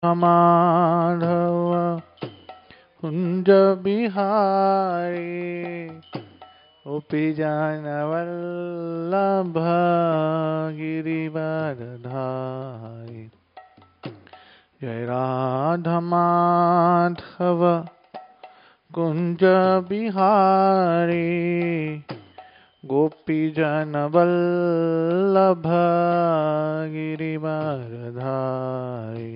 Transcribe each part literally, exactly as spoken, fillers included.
माधव कुंज बिहारी गोपी जन वल्लभ गिरिवरधारी। जय राधा माधव कुंज बिहारी गोपी जन वल्लभ गिरिवरधारी।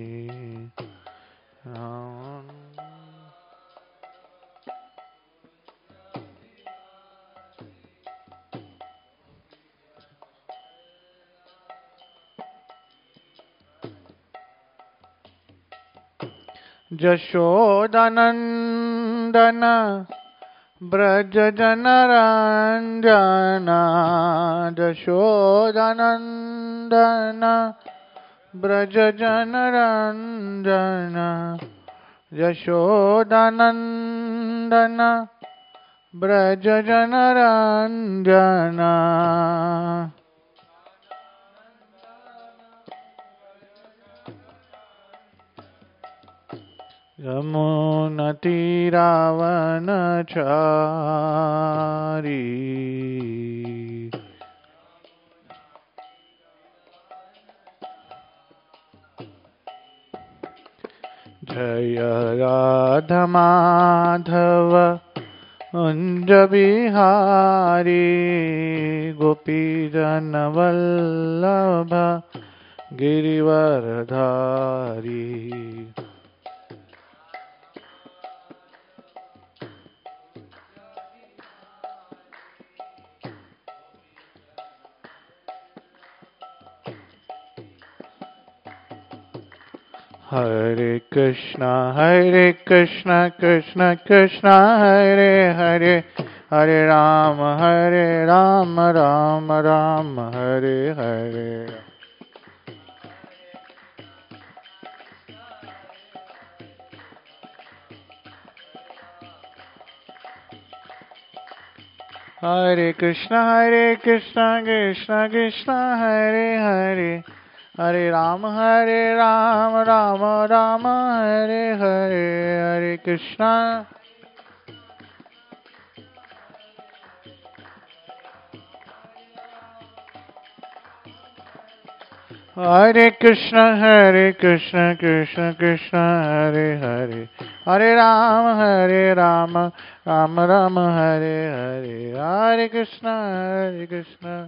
जशोदानंदन ब्रज जनरंजना। जशोदानंदन ब्रज जनरंजना। यशोदानंदन ब्रज जनरंजना। यमुनतीरावनचारी। जय राधा माधव कुंज बिहारी गोपी जन वल्लभ गिरिवरधारी। हरे कृष्णा हरे कृष्णा कृष्णा कृष्णा हरे हरे हरे राम हरे राम राम राम हरे हरे। हरे कृष्णा हरे कृष्णा कृष्णा कृष्णा हरे हरे हरे राम हरे राम राम राम हरे हरे। हरे कृष्णा हरे कृष्णा हरे कृष्णा कृष्णा कृष्णा हरे हरे हरे राम हरे राम राम राम हरे हरे। हरे कृष्णा हरे कृष्णा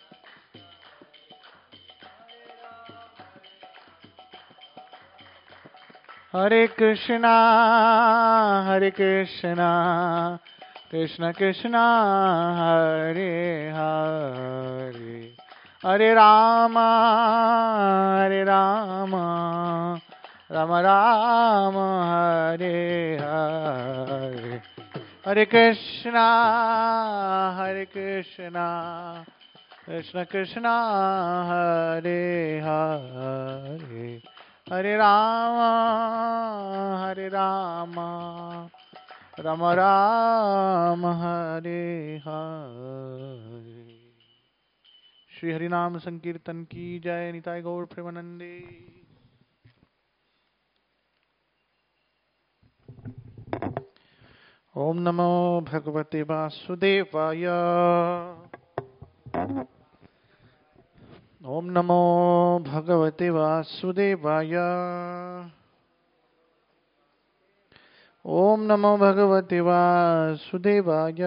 हरे कृष्णा हरे कृष्णा कृष्णा कृष्णा हरे हरे हरे राम हरे राम राम राम हरे हरे। हरे कृष्णा हरे कृष्णा कृष्णा कृष्णा हरे हरे हरे राम हरे राम राम राम हरे हरे। श्री हरिनाम संकीर्तन की जय। निताय गौर प्रेमानंदे। ओम नमो भगवते वासुदेवाय। ओम नमो भगवते वासुदेवाय। ओम नमो भगवते वासुदेवाय।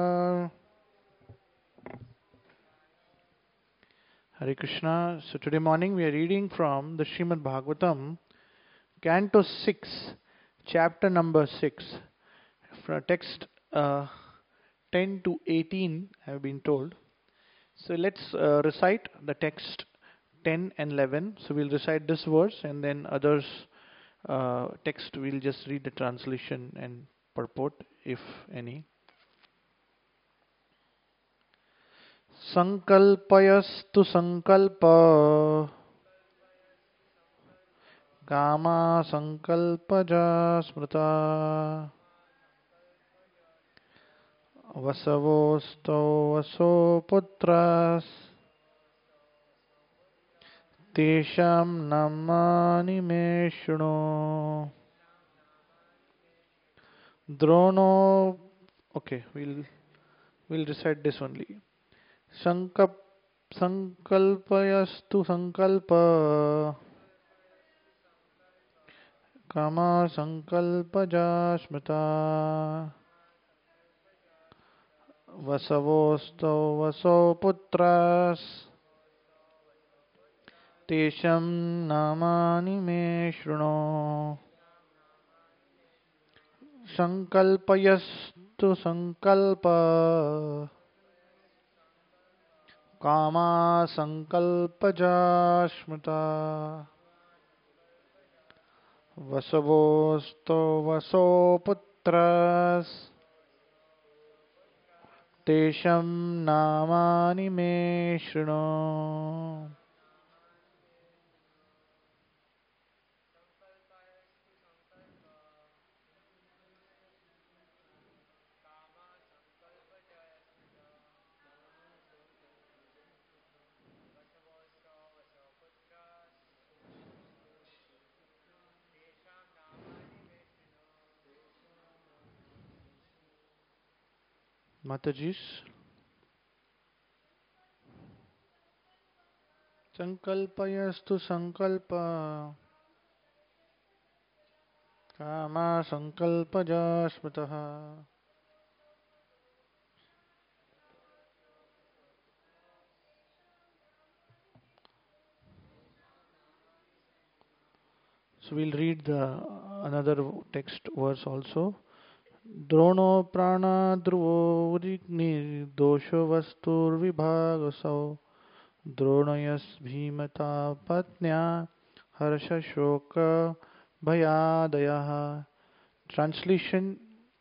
Hare Krishna. So today morning we are reading from the Srimad Bhagavatam, Canto six, chapter number six, from text uh, ten to eighteen, I have been told. So let's uh, recite the text ten and eleven. So we'll recite this verse and then others uh, text we'll just read the translation and purport if any. Sankalpayastu sankalpa कामा संकल्पजा स्मृता वसवोस्तौ वसो पुत्रस् Tesham namani me shruno. Drono. Okay, we'll we'll recite this only. Sankap Sankalpayastu sankalpa kama sankalpaja smita vasavosto vaso putras tesham namani me shruno. Sankalpayastu sankalpa kama sankalpaja smita vasavosto vaso putras tesham namani me shruno. Matajis. Sankalpayastu sankalpa kama sankalpaja smitaha. So we'll read the another text verse also. Drono prana dhruvo urigni dosho vastur vibhagasau dronayas bhimata patnya harsha shoka bhayadayaha. Translation: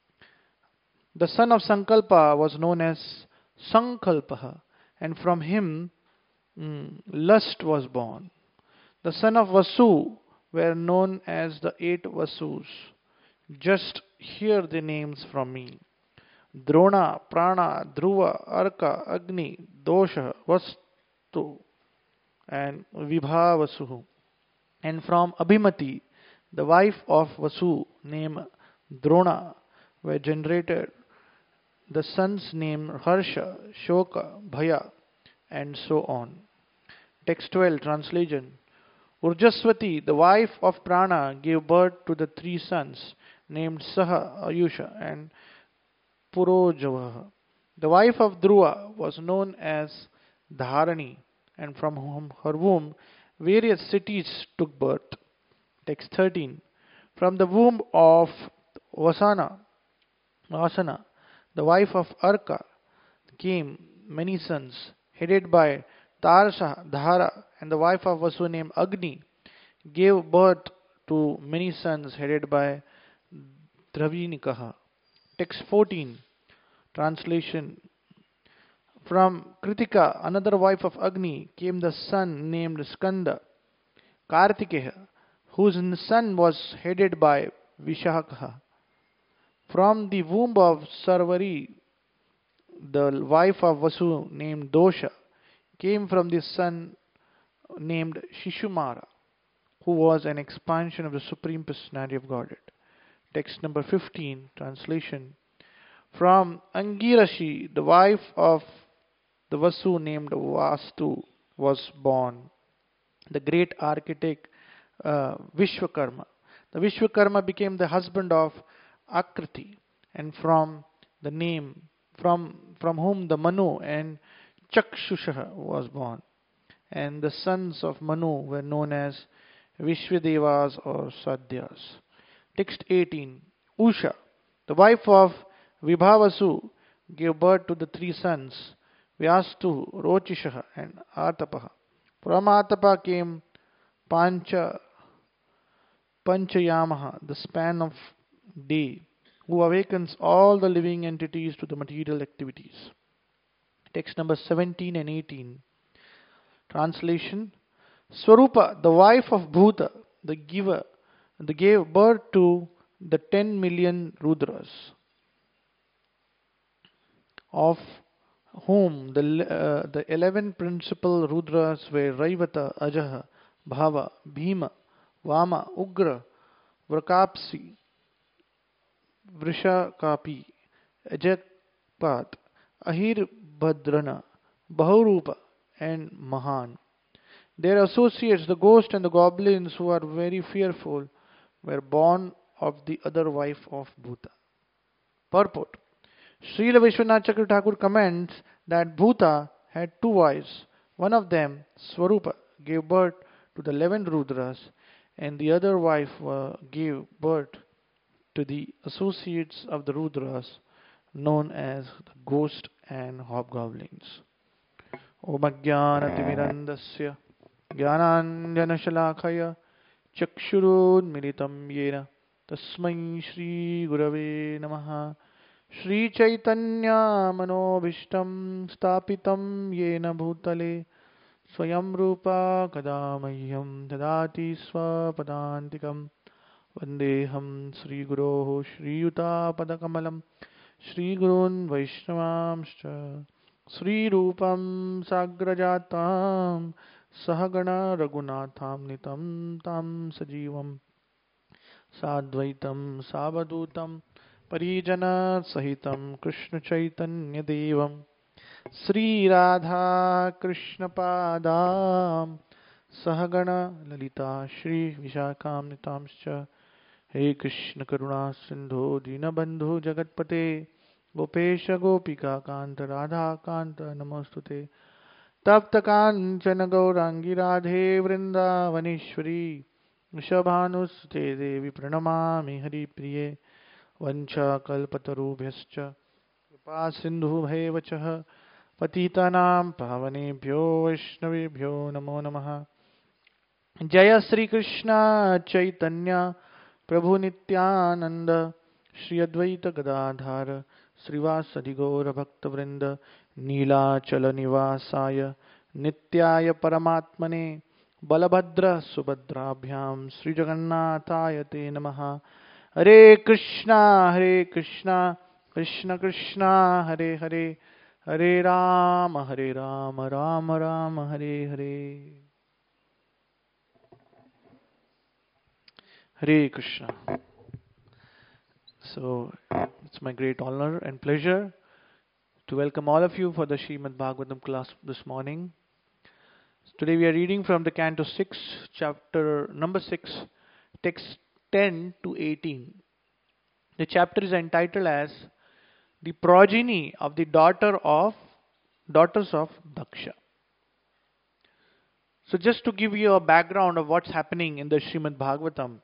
the son of Sankalpa was known as Sankalpaha, and from him mm, lust was born. The son of Vasu were known as the eight Vasus. Just hear the names from me: Drona, Prana, Dhruva, Arka, Agni, Dosha, Vastu, and Vibhavasuhu. And from Abhimati, the wife of Vasu, named Drona, were generated the sons named Harsha, Shoka, Bhaya, and so on. Text twelve, translation. Urjaswati, the wife of Prana, gave birth to the three sons named Saha, Ayusha, and Purojavaha. The wife of Dhruva was known as Dharani, and from whom, her womb various cities took birth. Text thirteen. From the womb of Vasana, Vasana, the wife of Arka, came many sons, headed by Tarsa, Dhara, and the wife of Vasu named Agni gave birth to many sons, headed by Dravinikaha. Text fourteen. Translation. From Kritika, another wife of Agni, came the son named Skanda, Kartikeya, whose son was headed by Vishakaha. From the womb of Sarvari, the wife of Vasu named Dosha, came from the son named Shishumara, who was an expansion of the Supreme Personality of Godhead. Text number fifteen, translation. From Angirashi, the wife of the Vasu named Vastu was born, the great architect uh, Vishwakarma. The Vishwakarma became the husband of Akriti, and from the name from from whom the Manu and Chakshusha was born. And the sons of Manu were known as Vishwadevas or Sadhyas. Text eighteen. Usha, the wife of Vibhavasu, gave birth to the three sons, Vyastu, Rochishaha, and Atapaha. From Atapa came Pancha, Panchayamaha, the span of day, who awakens all the living entities to the material activities. Text number seventeen and eighteen. Translation. Swarupa, the wife of Bhuta, the giver, the gave birth to the ten million Rudras, of whom the uh, the eleven principal Rudras were Raivata, Ajaha, Bhava, Bhima, Vama, Ugra, Vrakapsi, Vrishakapi, Ajakpat, Ahir Bhadrana, Bahurupa, and Mahan. Their associates, the ghosts and the goblins who are very fearful, were born of the other wife of Bhuta. Purport. Srila Vishwanath Chakra Thakur comments that Bhuta had two wives. One of them, Swarupa, gave birth to the eleven Rudras, and the other wife uh, gave birth to the associates of the Rudras, known as the ghost and hobgoblins. Om Ajnanatimirandasya Jnananjanashalakaya Chakshurunmilitam Yena Tasmai Shri Gurave Namaha Shri Chaitanya Manobhishtam Stapitam Yena Bhutale Swayam Rupa Kadamahyam Dadati Swapadantikam Vandeham Sri Guroho Shri Yuta Padakamalam Shri Gurun Vaishnavamscha Sri Rupam Sagrajatam Sahagana Raghunatham Nitam Tam Sajivam Sadvaitam Savadutam Parijana Sahitam Krishna Chaitanya Devam Sri Radha Krishna Padam Sahagana Lalita Shri Vishakam Nitamscha He Krishna Karuna Sindhu Dinabandhu Jagatpate Gopesha Gopika Kanta Radha Kanta Namostute Tapta Kanchana Gaurangi Radhe Vrindavaneshwari Vrishabhanusute Devi Pranamami Hari Priye Vancha Kalpatarubhyascha Kripa Sindhu Bhevachah Patitanam Pavanebhyo Vaishnavebhyo Namo Namaha Jaya Sri Krishna Chaitanya Prabhu Nityananda Shri Advaita Gadadhara Srivasadi Gaura Bhakta Vrinda Neelachala Nivasaya Nityaya Paramatmane Balabhadra Subhadrabhyam Sri Jagannathaya Te Namaha Hare Krishna Hare Krishna Krishna Krishna Hare Hare Hare Rama Hare Rama Rama Rama Hare Hare Hare Krishna. So, it's my great honor and pleasure to welcome all of you for the Srimad Bhagavatam class this morning. Today we are reading from the Canto six, chapter number six, text ten to eighteen. The chapter is entitled as The Progeny of the Daughter of Daughters of Daksha. So just to give you a background of what's happening in the Srimad Bhagavatam,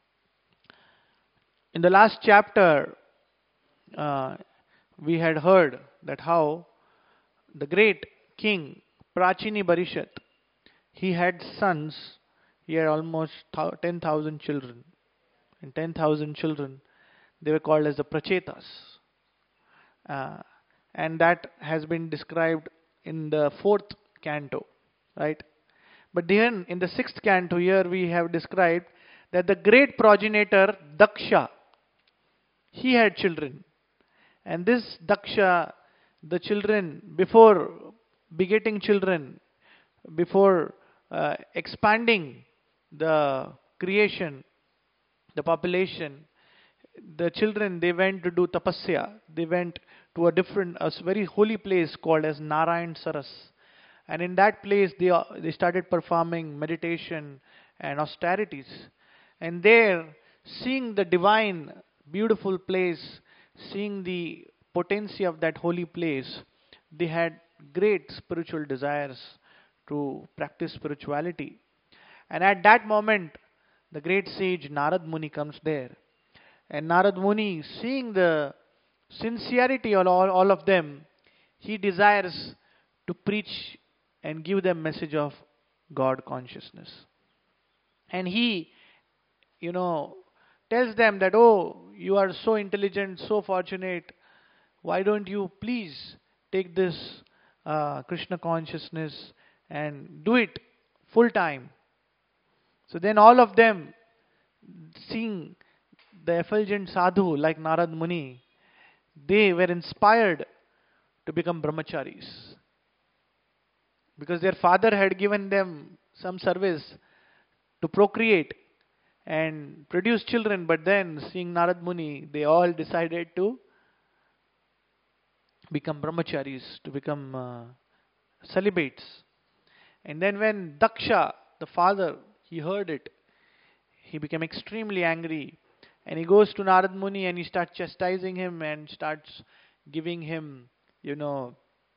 in the last chapter, uh, we had heard that how the great king Prachini Barishat, he had sons, he had almost ten thousand children. And ten thousand children, they were called as the Prachetas. Uh, and that has been described in the fourth canto, right? But then in the sixth canto here we have described that the great progenitor Daksha, he had children. And this Daksha, the children, before begetting children, before uh, expanding the creation, the population, the children, they went to do tapasya. They went to a different, a very holy place called as Narayan Saras. And in that place, they, uh, they started performing meditation and austerities. And there, seeing the divine, beautiful place, seeing the potency of that holy place, they had great spiritual desires to practice spirituality. And at that moment, the great sage Narad Muni comes there. And Narad Muni, seeing the sincerity of all, all of them, he desires to preach and give them message of God consciousness. And he, you know, tells them that, oh, you are so intelligent, so fortunate. Why don't you please take this uh, Krishna consciousness and do it full time? So then all of them, seeing the effulgent sadhu like Narad Muni, they were inspired to become brahmacharis. Because their father had given them some service to procreate and produce children. But then, seeing Narad Muni, they all decided to become brahmacharis, to become uh, celibates. And then when Daksha, the father, he heard it, he became extremely angry. And he goes to Narad Muni and he starts chastising him and starts giving him, you know,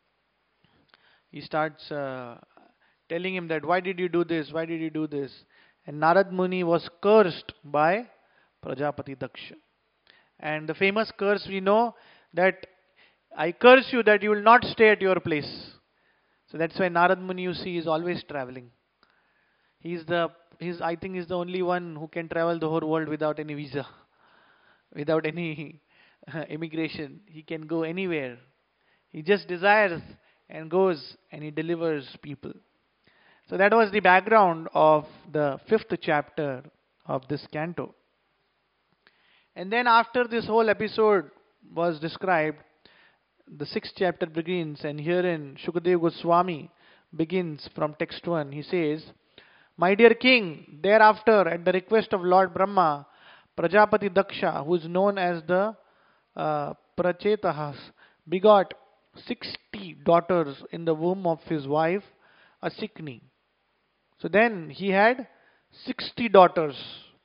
he starts uh, telling him that, why did you do this? Why did you do this? And Narad Muni was cursed by Prajapati Daksha. And the famous curse we know, that I curse you that you will not stay at your place. So that's why Narad Muni, you see, is always traveling. He's the, he's, I think he's the only one who can travel the whole world without any visa, without any uh, immigration. He can go anywhere. He just desires and goes and he delivers people. So that was the background of the fifth chapter of this canto. And then after this whole episode was described, the sixth chapter begins, and herein Shukadeva Goswami begins from text one. He says, my dear king, thereafter at the request of Lord Brahma, Prajapati Daksha, who is known as the uh, Prachetahas, begot sixty daughters in the womb of his wife Asikni. So then he had sixty daughters.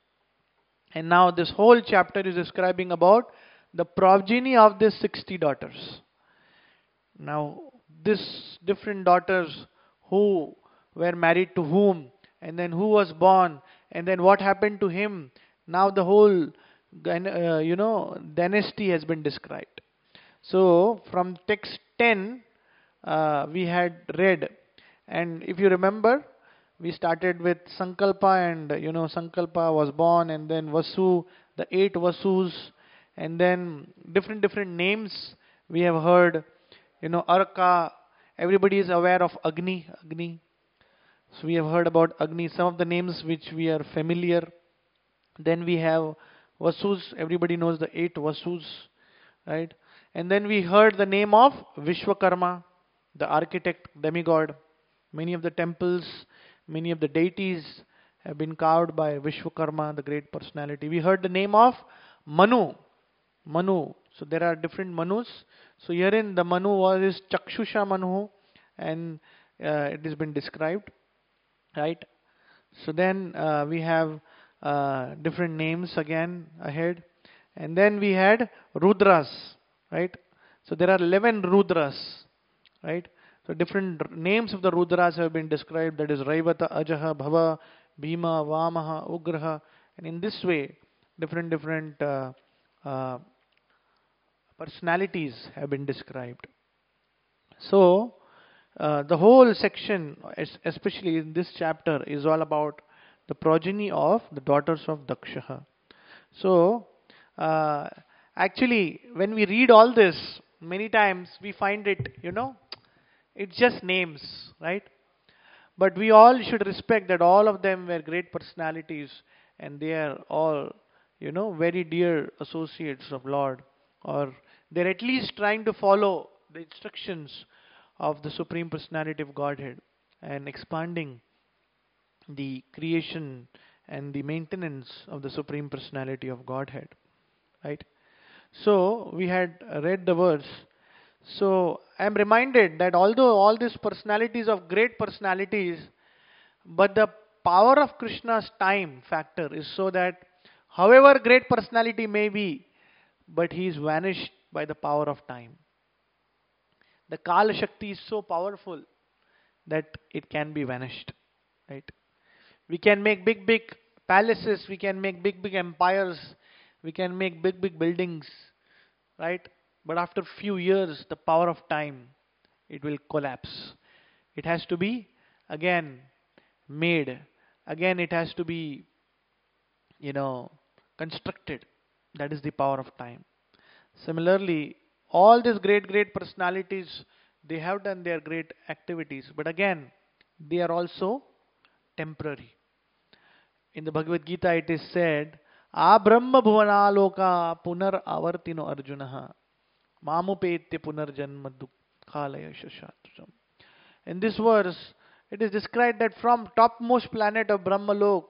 And now this whole chapter is describing about the progeny of these sixty daughters. Now, these different daughters, who were married to whom, and then who was born, and then what happened to him. Now the whole, uh, you know, dynasty has been described. So, from text ten, uh, we had read, and if you remember, we started with Sankalpa, and, you know, Sankalpa was born, and then Vasu, the eight Vasus, and then different, different names we have heard. You know, Arka, everybody is aware of Agni, Agni. So we have heard about Agni, some of the names which we are familiar. Then we have Vasus, everybody knows the eight Vasus, right? And then we heard the name of Vishwakarma, the architect, demigod. Many of the temples, many of the deities have been carved by Vishwakarma, the great personality. We heard the name of Manu, Manu. So there are different Manus. So herein the Manu was is Chakshusha Manu, and uh, it has been described, right? So then uh, we have uh, different names again ahead, and then we had Rudras, right? So there are eleven Rudras, right? So different names of the Rudras have been described. That is Raivata, Ajaha, Bhava, Bhima, Vamaha, Ugraha, and in this way, different different uh, uh, personalities have been described. So, uh, the whole section, especially in this chapter, is all about the progeny of the daughters of Daksha. So, uh, actually, when we read all this, many times we find it, you know, it's just names, right? But we all should respect that all of them were great personalities, and they are all, you know, very dear associates of Lord, or they're at least trying to follow the instructions of the Supreme Personality of Godhead and expanding the creation and the maintenance of the Supreme Personality of Godhead, right? So we had read the verse. So I am reminded that although all these personalities of great personalities, but the power of Krishna's time factor is so that however great personality may be, but he is vanished by the power of time. The Kala Shakti is so powerful that it can be vanished, right? We can make big, big palaces, we can make big, big empires, we can make big, big buildings, right? But after few years, the power of time, it will collapse. It has to be again made. Again, it has to be, you know, constructed. That is the power of time. Similarly, all these great, great personalities, they have done their great activities. But again, they are also temporary. In the Bhagavad Gita, it is said, A Brahma Bhuvanaloka Punar Avartino Arjunaha Mamupetya Punar Janma Dukhalaya Shashatram. In this verse, it is described that from topmost planet of Brahmalok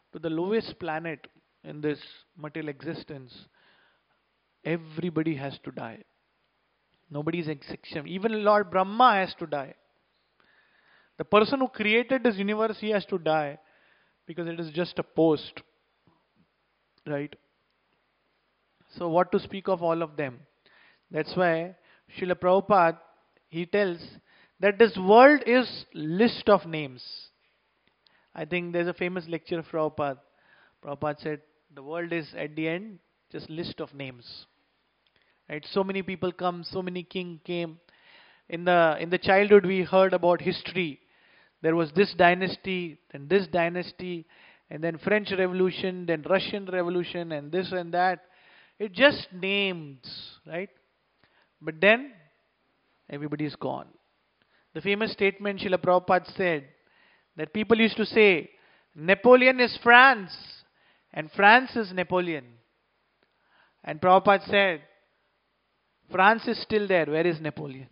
to the lowest planet in this material existence, everybody has to die. Nobody is exception. Even Lord Brahma has to die. The person who created this universe, he has to die because it is just a post. Right? So what to speak of all of them? That's why Srila Prabhupada, he tells that this world is list of names. I think there's a famous lecture of Prabhupada. Prabhupada said, the world is at the end just list of names. Right? So many people come, so many king came. In the in the childhood we heard about history. There was this dynasty, then this dynasty, and then French Revolution, then Russian Revolution, and this and that. It just names, right? But then everybody is gone. The famous statement Srila Prabhupada said that people used to say, Napoleon is France, and France is Napoleon. And Prabhupada said, France is still there. Where is Napoleon?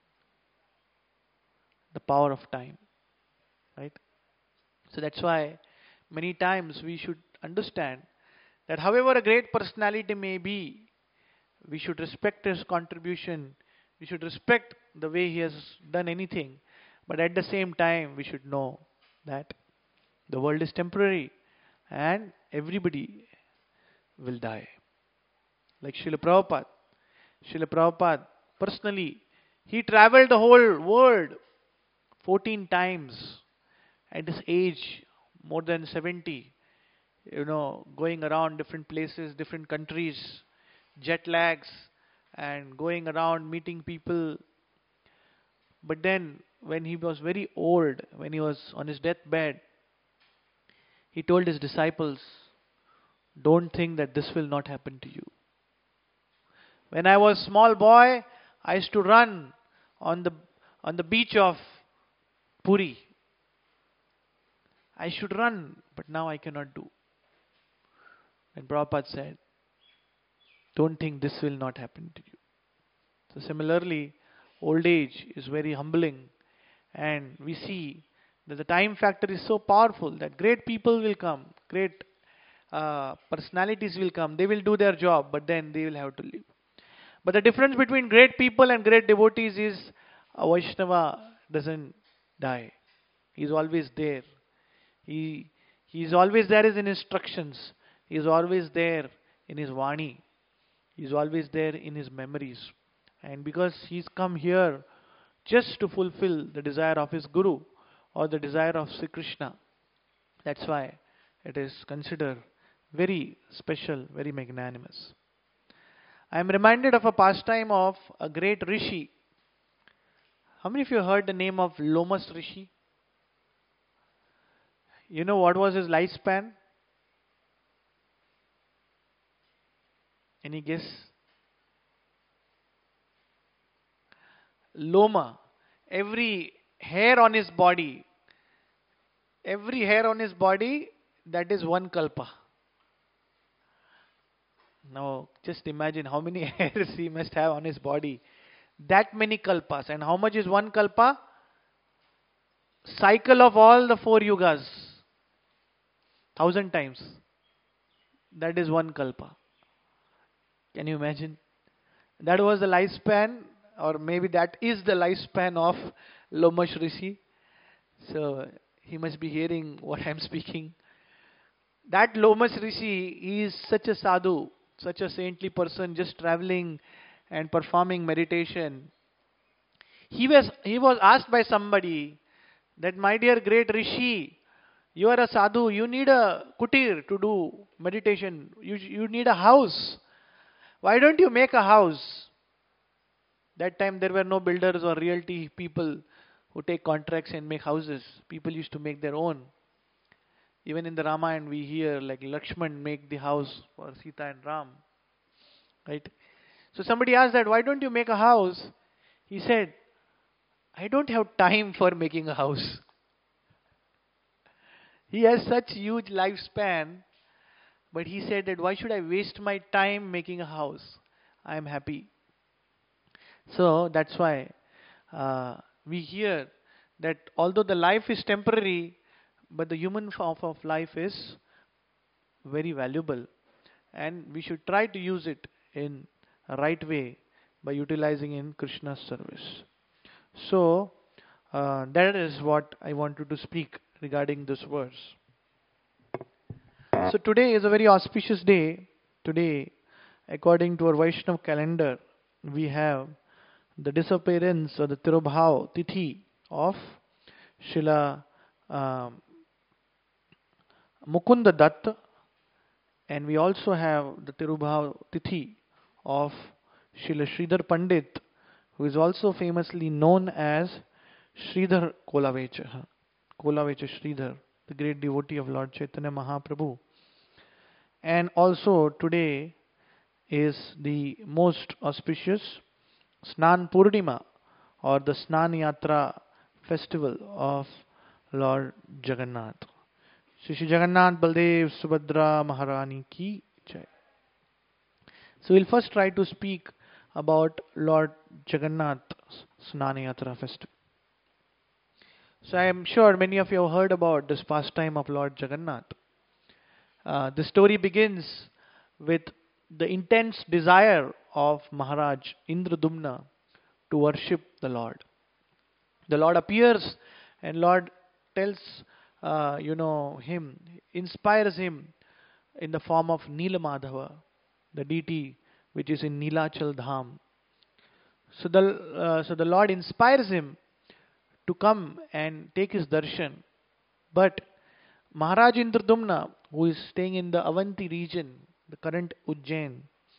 The power of time. Right? So that's why many times we should understand that however a great personality may be, we should respect his contribution. We should respect the way he has done anything. But at the same time, we should know that the world is temporary and everybody will die. Like Srila Prabhupada. Srila Prabhupada, personally, he traveled the whole world fourteen times at his age, more than seventy. You know, going around different places, different countries, jet lags, and going around meeting people. But then, when he was very old, when he was on his deathbed, he told his disciples, don't think that this will not happen to you. When I was small boy, I used to run on the on the beach of Puri. I should run, but now I cannot do. And Prabhupada said, don't think this will not happen to you. So similarly, old age is very humbling. And we see that the time factor is so powerful that great people will come, great uh, personalities will come. They will do their job, but then they will have to leave. But the difference between great people and great devotees is a Vaishnava doesn't die. He's always there. He he is always there in his instructions. He is always there in his Vani. He is always there in his memories. And because he's come here just to fulfill the desire of his Guru or the desire of Sri Krishna, that's why it is considered very special, very magnanimous. I am reminded of a pastime of a great Rishi. How many of you heard the name of Lomas Rishi? You know what was his lifespan? Any guess? Loma. Every hair on his body. Every hair on his body, that is one kalpa. Now, just imagine how many hairs he must have on his body. That many kalpas. And how much is one kalpa? Cycle of all the four yugas. Thousand times. That is one kalpa. Can you imagine? That was the lifespan, or maybe that is the lifespan of Lomas Rishi. So, he must be hearing what I am speaking. That Lomas Rishi, he is such a sadhu, such a saintly person, just traveling and performing meditation. He was he was asked by somebody that, my dear great Rishi, you are a sadhu, you need a kutir to do meditation. You, you need a house. Why don't you make a house? That time there were no builders or realty people who take contracts and make houses. People used to make their own. Even in the Ramayana we hear like Lakshman make the house for Sita and Ram. Right? So somebody asked that, why don't you make a house? He said, I don't have time for making a house. He has such huge lifespan, but he said that, why should I waste my time making a house? I am happy. So that's why uh, we hear that although the life is temporary, but the human form of life is very valuable, and we should try to use it in a right way by utilizing in Krishna's service. So uh, that is what I wanted to speak regarding this verse. So today is a very auspicious day. Today, according to our Vaishnav calendar, we have the disappearance or the Tirubhav Tithi of Srila um, Mukunda Dutt, and we also have the Tirubhav Tithi of Srila Sridhar Pandit, who is also famously known as Sridhar Kolavecha, Kolavecha Sridhar, the great devotee of Lord Chaitanya Mahaprabhu. And also today is the most auspicious Snan Purnima, or the Snan Yatra festival of Lord Jagannath. Shri Shri Jagannath Baldev Subhadra Maharani ki jai. So we'll first try to speak about Lord Jagannath's Snan Yatra festival. So I am sure many of you have heard about this pastime of Lord Jagannath. Uh, the story begins with the intense desire of Maharaj Indradumna to worship the Lord. The Lord appears and Lord tells, uh, you know, him, inspires him in the form of Neelamadhava, the deity which is in Neelachal Dham. So the, uh, so the Lord inspires him to come and take his darshan. But Maharaj Indradumna, who is staying in the Avanti region, the current Ujjain,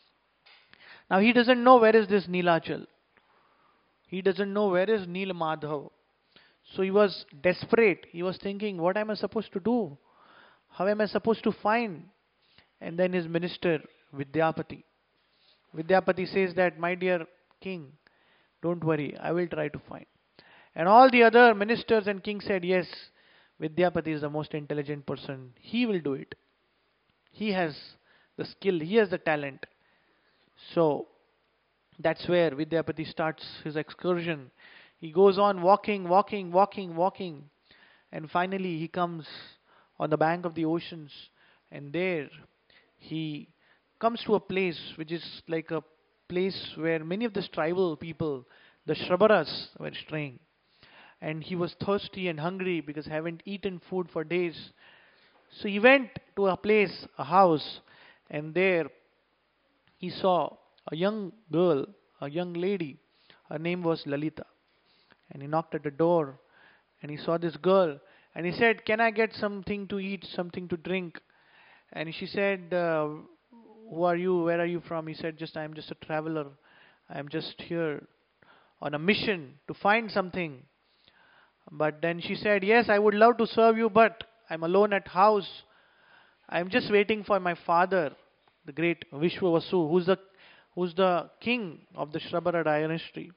now he doesn't know where is this Neelachal. He doesn't know where is Neelamadhav. So he was desperate. He was thinking, what am I supposed to do? How am I supposed to find? And then his minister, Vidyapati. Vidyapati says that, my dear king, don't worry, I will try to find. And all the other ministers and kings said, yes, Vidyapati is the most intelligent person. He will do it. He has the skill. He has the talent. So that's where Vidyapati starts his excursion. He goes on walking, walking, walking, walking. And finally he comes on the bank of the oceans. And there he comes to a place which is like a place where many of the tribal people, the Shrabaras, were staying. And he was thirsty and hungry because haven't eaten food for days. So he went to a place, a house, and there he saw a young girl, a young lady. Her name was Lalita. And he knocked at the door and he saw this girl and he said, can I get something to eat, something to drink? And she said, uh, who are you? Where are you from? He said, just I'm just a traveler. I'm just here on a mission to find something. But then she said, yes, I would love to serve you, but I'm alone at house. I'm just waiting for my father, the great Vishwavasu, who's the, who's the king of the Shrabara dynasty.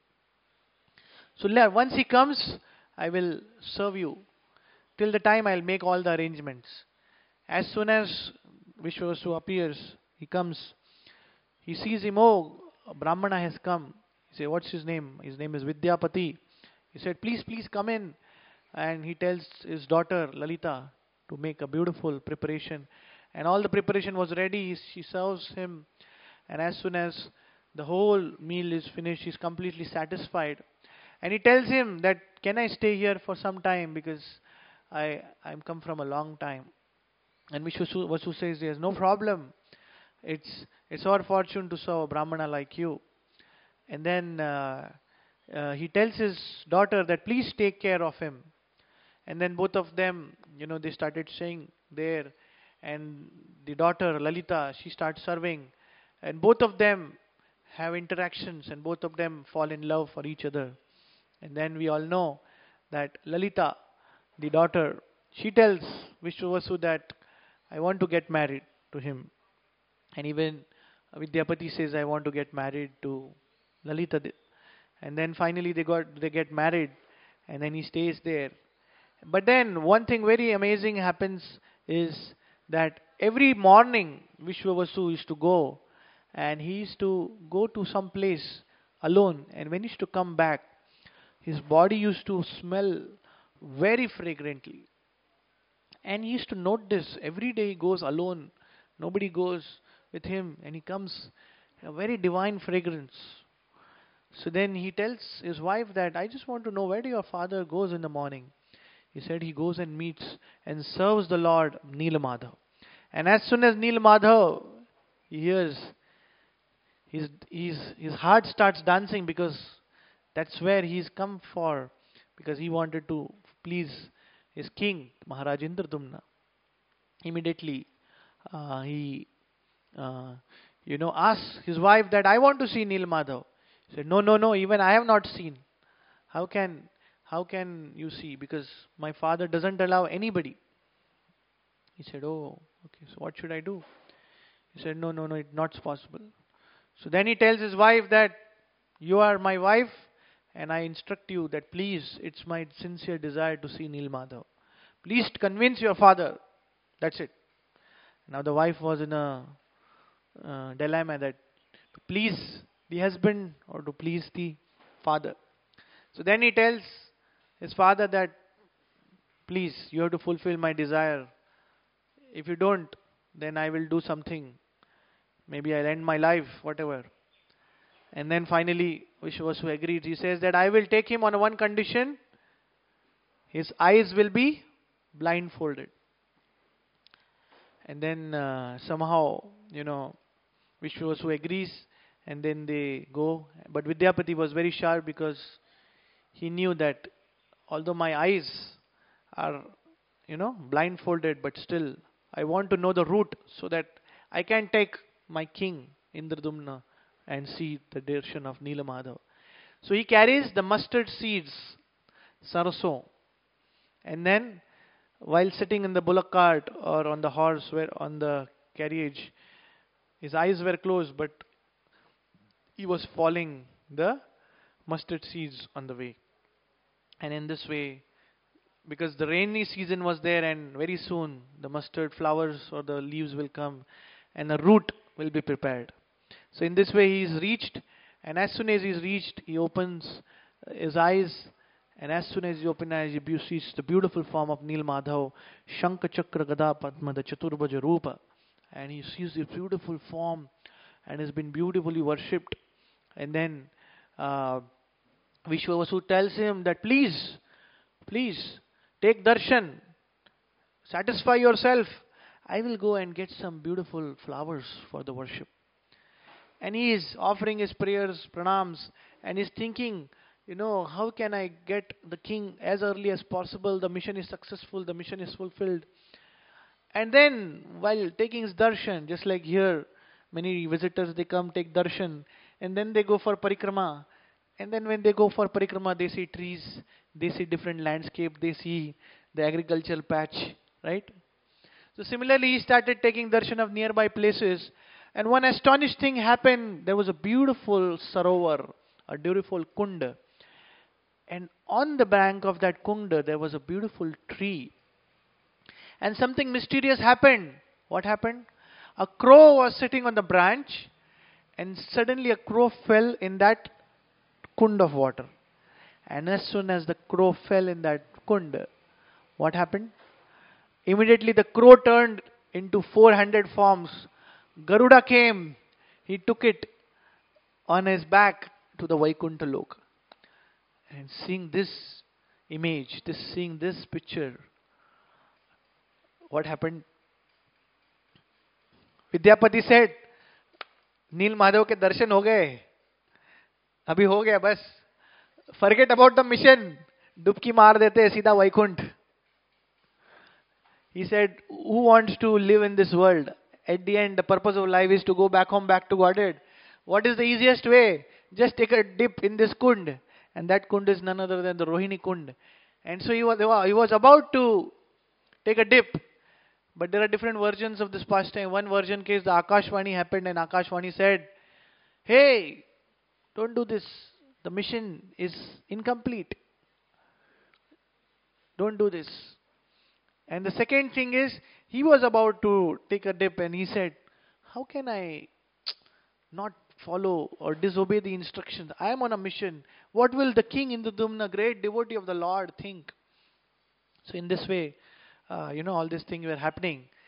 So once he comes, I will serve you. Till the time I'll make all the arrangements. As soon as Vishwavasu appears, he comes. He sees him, oh, a Brahmana has come. He says, what's his name? His name is Vidyapati. He said, please, please come in. And he tells his daughter, Lalita, to make a beautiful preparation. And all the preparation was ready. She serves him. And as soon as the whole meal is finished, he's completely satisfied. And he tells him that, can I stay here for some time? Because I, I'm come from a long time. And Vishwavasu says, there's no problem. It's, it's our fortune to serve a Brahmana like you. And then uh, uh, he tells his daughter that please take care of him. And then both of them, you know, they started saying there. And the daughter, Lalita, she starts serving. And both of them have interactions and both of them fall in love for each other. And then we all know that Lalita, the daughter, she tells Vishwavasu that I want to get married to him. And even Vidyapati says, I want to get married to Lalita. And then finally they got they get married and then he stays there. But then one thing very amazing happens is that every morning Vishwavasu used to go and he used to go to some place alone, and when he used to come back, his body used to smell very fragrantly. And he used to note this. Every day he goes alone Nobody goes with him, and he comes a very divine fragrance. So then he tells his wife that, I just want to know, where do your father goes in the morning? He said he goes and meets and serves the Lord Neelamadhav. And as soon as Neelamadhav he hears, his, his, his heart starts dancing, because that's where he's come for, because he wanted to please his king, Maharaj Indradumna. Immediately, uh, he, uh, you know, asks his wife that, I want to see Neelamadhav. He said, no, no, no, even I have not seen. How can, how can you see? Because my father doesn't allow anybody. He said, oh, okay, so what should I do? He said, no, no, no, it's not possible. So then he tells his wife that, you are my wife, and I instruct you that please, it's my sincere desire to see Neelamadhav. Please convince your father. That's it. Now the wife was in a uh, dilemma that to please the husband or to please the father. So then he tells his father that, please, you have to fulfill my desire. If you don't, then I will do something. Maybe I'll end my life, whatever. And then finally, Vishwavasu agreed. He says that I will take him on one condition. His eyes will be blindfolded. And then uh, somehow, you know, Vishwavasu agrees, and then they go. But Vidyapati was very sharp, because he knew that although my eyes are, you know, blindfolded, but still I want to know the route so that I can take my king Indradumna and see the darshan of Neelamadhav. So he carries the mustard seeds, sarso, and then while sitting in the bullock cart or on the horse, where on the carriage, his eyes were closed, but he was falling the mustard seeds on the way. And in this way, because the rainy season was there, and very soon the mustard flowers or the leaves will come and a root will be prepared. So in this way he is reached, and as soon as he is reached, he opens his eyes, and as soon as he opens his eyes, he sees the beautiful form of Neelamadhav, Shankha Chakra Gada Padma, the Chaturbhaja Rupa, and he sees this beautiful form and has been beautifully worshipped. And then uh, Vishwavasu tells him that, please, please, take darshan, satisfy yourself. I will go and get some beautiful flowers for the worship. And he is offering his prayers, pranams, and he's thinking, you know, how can I get the king as early as possible? The mission is successful, the mission is fulfilled. And then, while taking his darshan, just like here, many visitors, they come take darshan, and then they go for parikrama. And then when they go for parikrama, they see trees, they see different landscape, they see the agricultural patch, right? So similarly, he started taking darshan of nearby places, and one astonishing thing happened. There was a beautiful sarovar, a beautiful kunda, and on the bank of that kunda, there was a beautiful tree. And something mysterious happened. What happened? A crow was sitting on the branch, and suddenly a crow fell in that kund of water. And as soon as the crow fell in that kund, what happened? Immediately the crow turned into four hundred forms. Garuda came. He took it on his back to the Vaikuntha Loka. And seeing this image, this seeing this picture, what happened? Vidyapati said, Neelamadhav ke darshan ho gaye. Abhi ho gaya bas. Forget about the mission. Dubki maar dete seedha Vaikuntha. He said, who wants to live in this world? At the end, the purpose of life is to go back home, back to Godhead. What is the easiest way? Just take a dip in this kund. And that kund is none other than the Rohini kund. And so he was, he was about to take a dip. But there are different versions of this pastime. One version case, the Akashvani happened, and Akashvani said, hey, don't do this. The mission is incomplete. Don't do this. And the second thing is, he was about to take a dip, and he said, how can I not follow or disobey the instructions? I am on a mission. What will the king Indradumna, great devotee of the Lord, think? So in this way, uh, you know, all these things were happening.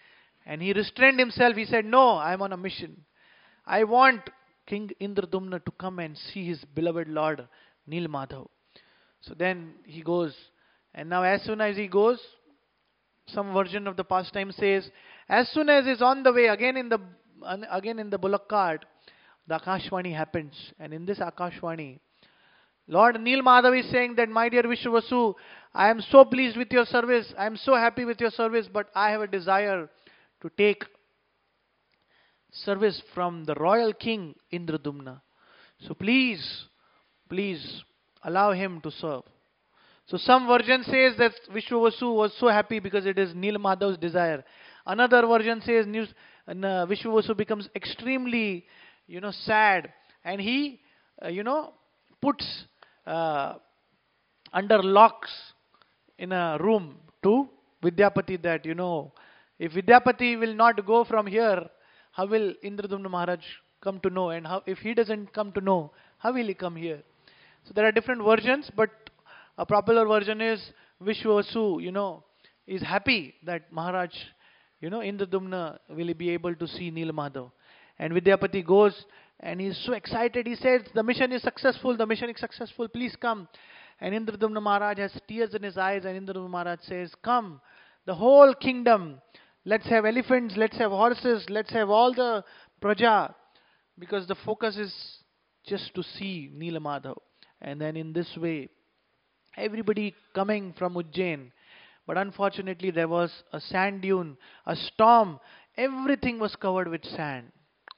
And he restrained himself. He said, no, I am on a mission. I want King Indradumna to come and see his beloved Lord Nilmadhav. So then he goes. And now as soon as he goes, some version of the pastime says, as soon as he's on the way, again in the again in the bullock cart, the Akashvani happens. And in this Akashvani, Lord Nilmadhav is saying that, my dear Vishwavasu, I am so pleased with your service. I am so happy with your service, but I have a desire to take service from the royal king Indradumna. So please, please allow him to serve. So some version says that Vishwavasu was so happy because it is Nilmadhav's desire. Another version says Vishwavasu becomes extremely, you know, sad, and he, uh, you know, puts uh, under locks in a room to Vidyapati that, you know, if Vidyapati will not go from here, how will Indradumna Maharaj come to know? And how, if he doesn't come to know, how will he come here? So there are different versions, but a popular version is Vishwavasu, you know, is happy that Maharaj, you know, Indradumna will be able to see Nilmadhav. And Vidyapati goes and he is so excited. He says, the mission is successful, the mission is successful, please come. And Indradumna Maharaj has tears in his eyes, and Indradumna Maharaj says, come, the whole kingdom, let's have elephants, let's have horses, let's have all the praja, because the focus is just to see Nilmadhav. And then in this way, everybody coming from Ujjain. But unfortunately, there was a sand dune, a storm. Everything was covered with sand.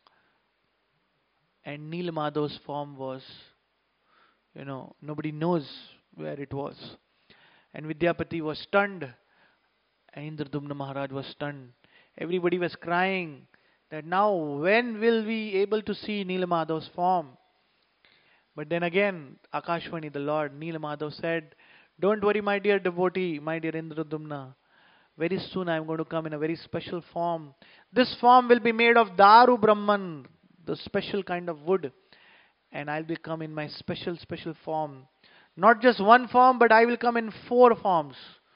And Nilmadhav's form was, you know, nobody knows where it was. And Vidyapati was stunned. And Indradumna Maharaj was stunned. Everybody was crying that now when will we able to see Nilmadhav's form? But then again, Akashvani, the Lord, Nilmadhav said, don't worry, my dear devotee, my dear Indradumna. Very soon I am going to come in a very special form. This form will be made of Daru Brahman, the special kind of wood. And I'll become in my special, special form. Not just one form, but I will come in four forms.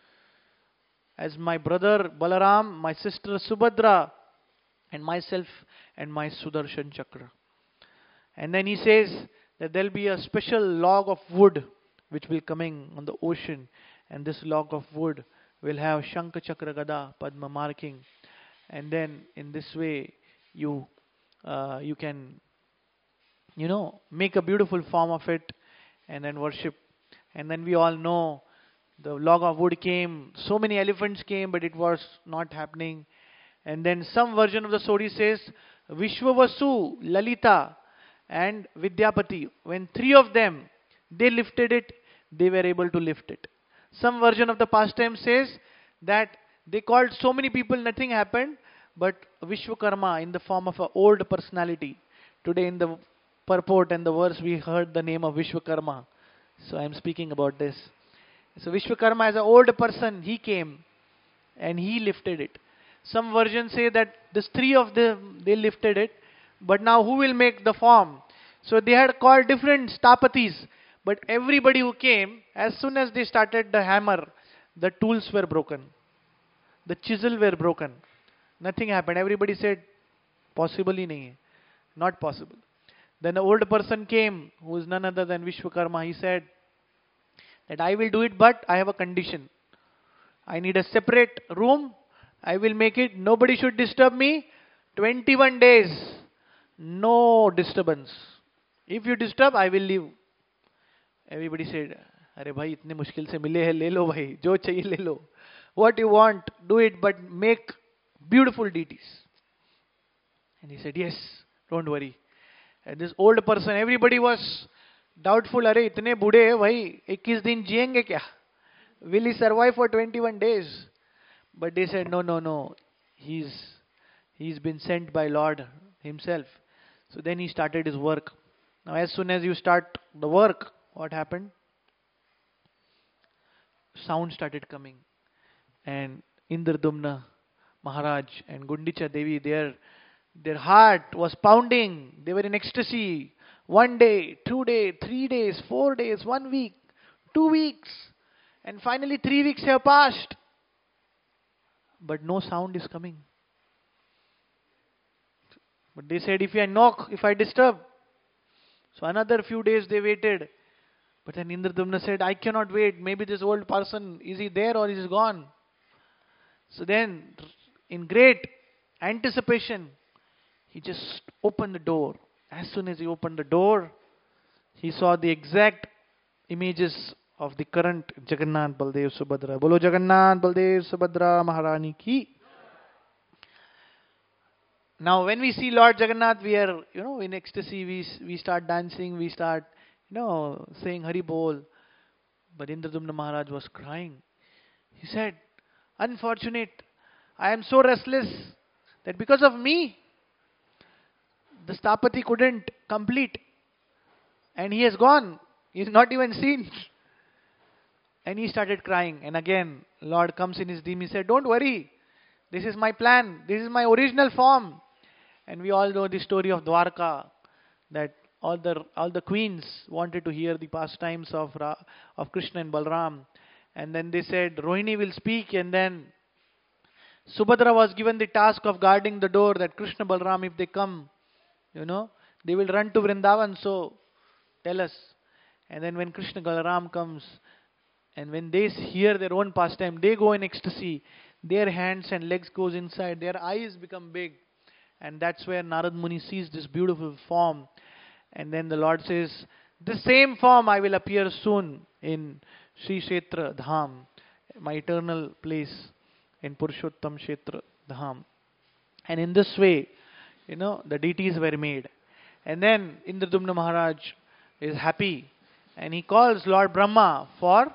As my brother Balaram, my sister Subhadra, and myself and my Sudarshan Chakra. And then he says that there will be a special log of wood which will coming on the ocean, and this log of wood will have Shankha Chakra Gada Padma marking, and then in this way you uh, you can, you know, make a beautiful form of it and then worship. And then we all know the log of wood came, so many elephants came, but it was not happening. And then some version of the story says Vishwavasu, Lalita and Vidyapati, when three of them, they lifted it, they were able to lift it. Some version of the pastime says that they called so many people, nothing happened, but Vishwakarma in the form of an old personality. Today in the purport and the verse we heard the name of Vishwakarma. So I am speaking about this. So Vishwakarma as an old person, he came and he lifted it. Some versions say that these three of them, they lifted it. But now who will make the form? So they had called different stapatis. But everybody who came, as soon as they started the hammer, the tools were broken. The chisel were broken. Nothing happened. Everybody said, possible hi nahi hai. Not possible. Then the old person came, who is none other than Vishwakarma. He said that I will do it, but I have a condition. I need a separate room. I will make it. Nobody should disturb me. twenty-one days. No disturbance. If you disturb, I will leave. Everybody said, अरे भाई इतने मुश्किल से मिले हैं, ले लो भाई, जो चाहिए ले लो. What you want, do it, but make beautiful deities. And he said, yes, don't worry. And this old person, everybody was doubtful. अरे इतने बूढ़े हैं भाई, इक्कीस दिन जिएंगे क्या? Will he survive for twenty-one days? But they said, no, no, no. He's he's been sent by Lord himself. So then he started his work. Now as soon as you start the work, what happened? Sound started coming. And Indradumna Maharaj and Gundicha Devi, their, their heart was pounding. They were in ecstasy. One day, two days, three days, four days, one week, two weeks. And finally three weeks have passed. But no sound is coming. But they said, if I knock, if I disturb. So another few days they waited. But then Indradyumna said, I cannot wait. Maybe this old person, is he there or is he gone? So then, in great anticipation, he just opened the door. As soon as he opened the door, he saw the exact images of the current Jagannath, Baldev, Subhadra. Bolo Jagannath, Baldev, Subhadra, Maharani ki. Now, when we see Lord Jagannath, we are, you know, in ecstasy. We we start dancing. We start, you know, saying Hari Bol. But Indradyumna Maharaj was crying. He said, unfortunate, I am so restless that because of me, the Stapati couldn't complete. And he has gone. He is not even seen. And he started crying. And again, Lord comes in his dream. He said, don't worry. This is my plan. This is my original form. And we all know the story of Dwarka, that all the all the queens wanted to hear the pastimes of Ra, of Krishna and Balram. And then they said, Rohini will speak. And then Subhadra was given the task of guarding the door, that Krishna, Balram, if they come, you know, they will run to Vrindavan. So tell us. And then when Krishna, Balram comes, and when they hear their own pastime, they go in ecstasy. Their hands and legs goes inside. Their eyes become big. And that's where Narad Muni sees this beautiful form. And then the Lord says, the same form I will appear soon in Sri Kshetra Dham, my eternal place in Purushottam Kshetra Dham. And in this way, you know, the deities were made. And then Indradyumna Maharaj is happy. And he calls Lord Brahma for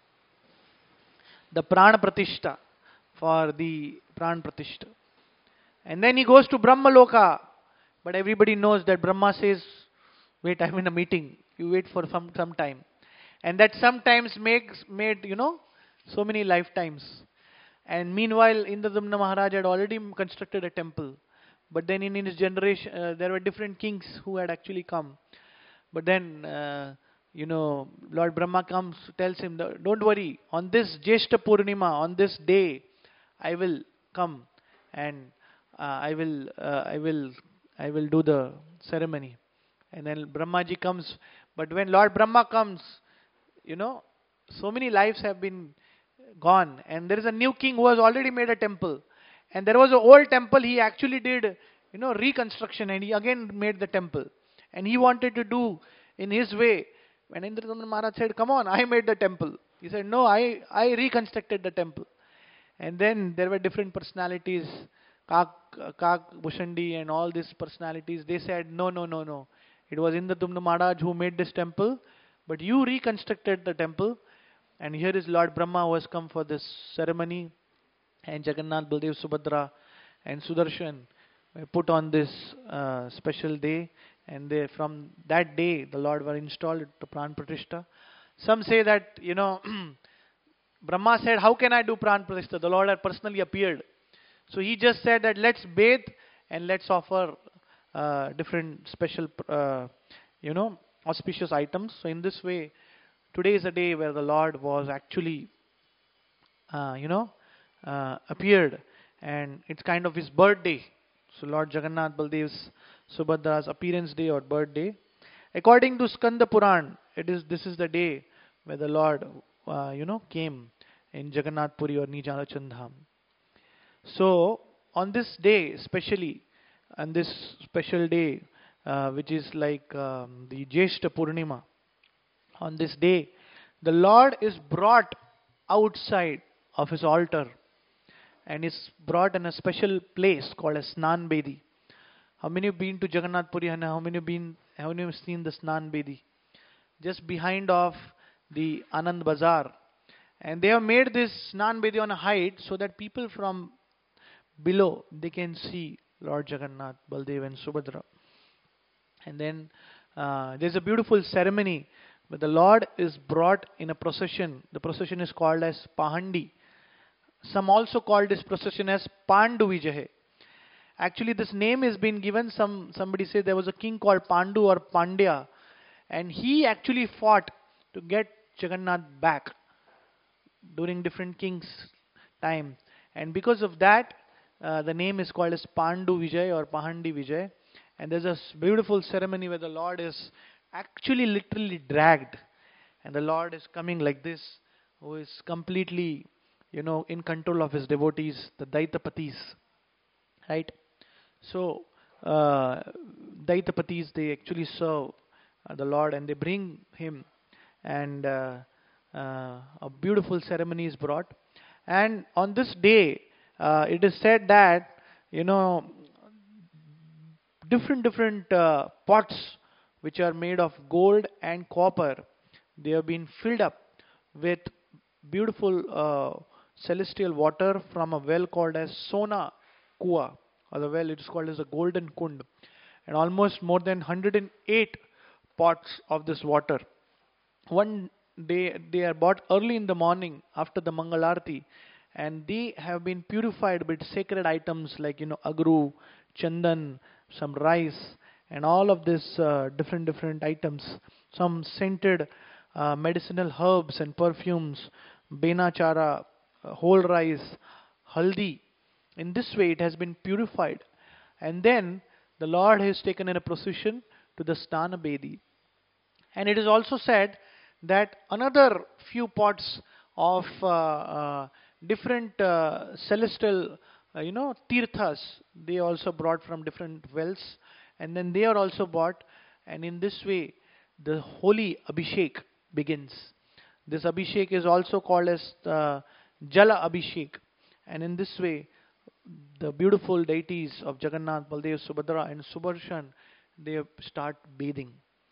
the Prana Pratishta, for the Prana Pratishta. And then he goes to Brahma Loka. But everybody knows that Brahma says, wait, I'm in a meeting. You wait for some, some time. And that sometimes makes made, you know, so many lifetimes. And meanwhile, Indradyumna Maharaj had already constructed a temple. But then in his generation, uh, there were different kings who had actually come. But then, uh, you know, Lord Brahma comes, tells him, don't worry, on this Jeshta Purnima, on this day, I will come and uh, I will, uh, I will, I will do the ceremony. And then Brahmaji comes. But when Lord Brahma comes, you know, so many lives have been gone. And there is a new king who has already made a temple. And there was an old temple, he actually did, you know, reconstruction, and he again made the temple. And he wanted to do in his way. When Indradyumna Maharaj said, come on, I made the temple. He said, no, I, I reconstructed the temple. And then there were different personalities, Kak, Kak Bhushandi and all these personalities. They said, no, no, no, no. It was Indradyumna Maharaj who made this temple, but you reconstructed the temple. And here is Lord Brahma who has come for this ceremony. And Jagannath, Baldev, Subhadra and Sudarshan were put on this uh, special day. And they, from that day, the Lord were installed to Pran Pratishta. Some say that, you know, Brahma said, how can I do Pran Pratishta? The Lord had personally appeared. So he just said that let's bathe and let's offer uh, different special, uh, you know, auspicious items. So in this way, today is a day where the Lord was actually, uh, you know, uh, appeared. And it's kind of his birthday. So Lord Jagannath Baldev's Subhadra's appearance day or birthday. According to Skanda Puran, it is this is the day where the Lord, uh, you know, came in Jagannath Puri or Nijala Dham. So on this day, especially, on this special day, uh, which is like um, the Jeshta Purnima, on this day, the Lord is brought outside of his altar and is brought in a special place called as Snan Bedi. How many have been to Jagannath Puri and how many have been, how many have seen the Snan Bedi? Just behind of the Anand Bazaar. And they have made this Snan Bedi on a height so that people from below, they can see Lord Jagannath, Baldev and Subhadra. And then uh, there's a beautiful ceremony where the Lord is brought in a procession. The procession is called as Pahandi. Some also call this procession as Pandu Vijahe. Actually, this name has been given. Some somebody said there was a king called Pandu or Pandya, and he actually fought to get Jagannath back during different kings' time. And because of that, uh, the name is called as Pandu Vijay or Pahandi Vijay. And there's a s- beautiful ceremony where the Lord is actually literally dragged, and the Lord is coming like this, who is completely, you know, in control of his devotees, the Daitapatis, right? So, uh, Daitapatis, they actually serve uh, the Lord, and they bring him, and uh, uh, a beautiful ceremony is brought. And on this day, uh, it is said that, you know, different different uh, pots which are made of gold and copper, they have been filled up with beautiful uh, celestial water from a well called as Sona Kua, or the well it is called as the Golden Kund, and almost more than one hundred eight pots of this water. One day they are bought early in the morning after the Mangalarti, and they have been purified with sacred items like, you know, agru, chandan, some rice, and all of this uh, different different items, some scented uh, medicinal herbs and perfumes, benachara, uh, whole rice, haldi. In this way it has been purified, and then the Lord has taken in a procession to the Stana Bedi. And it is also said that another few pots of uh, uh, different uh, celestial, uh, you know, tirthas, they also brought from different wells, and then they are also bought, and in this way, the holy Abhishek begins. This Abhishek is also called as uh, Jala Abhishek, and in this way, the beautiful deities of Jagannath, Baldev, Subhadra, and Sudarshan, they start bathing.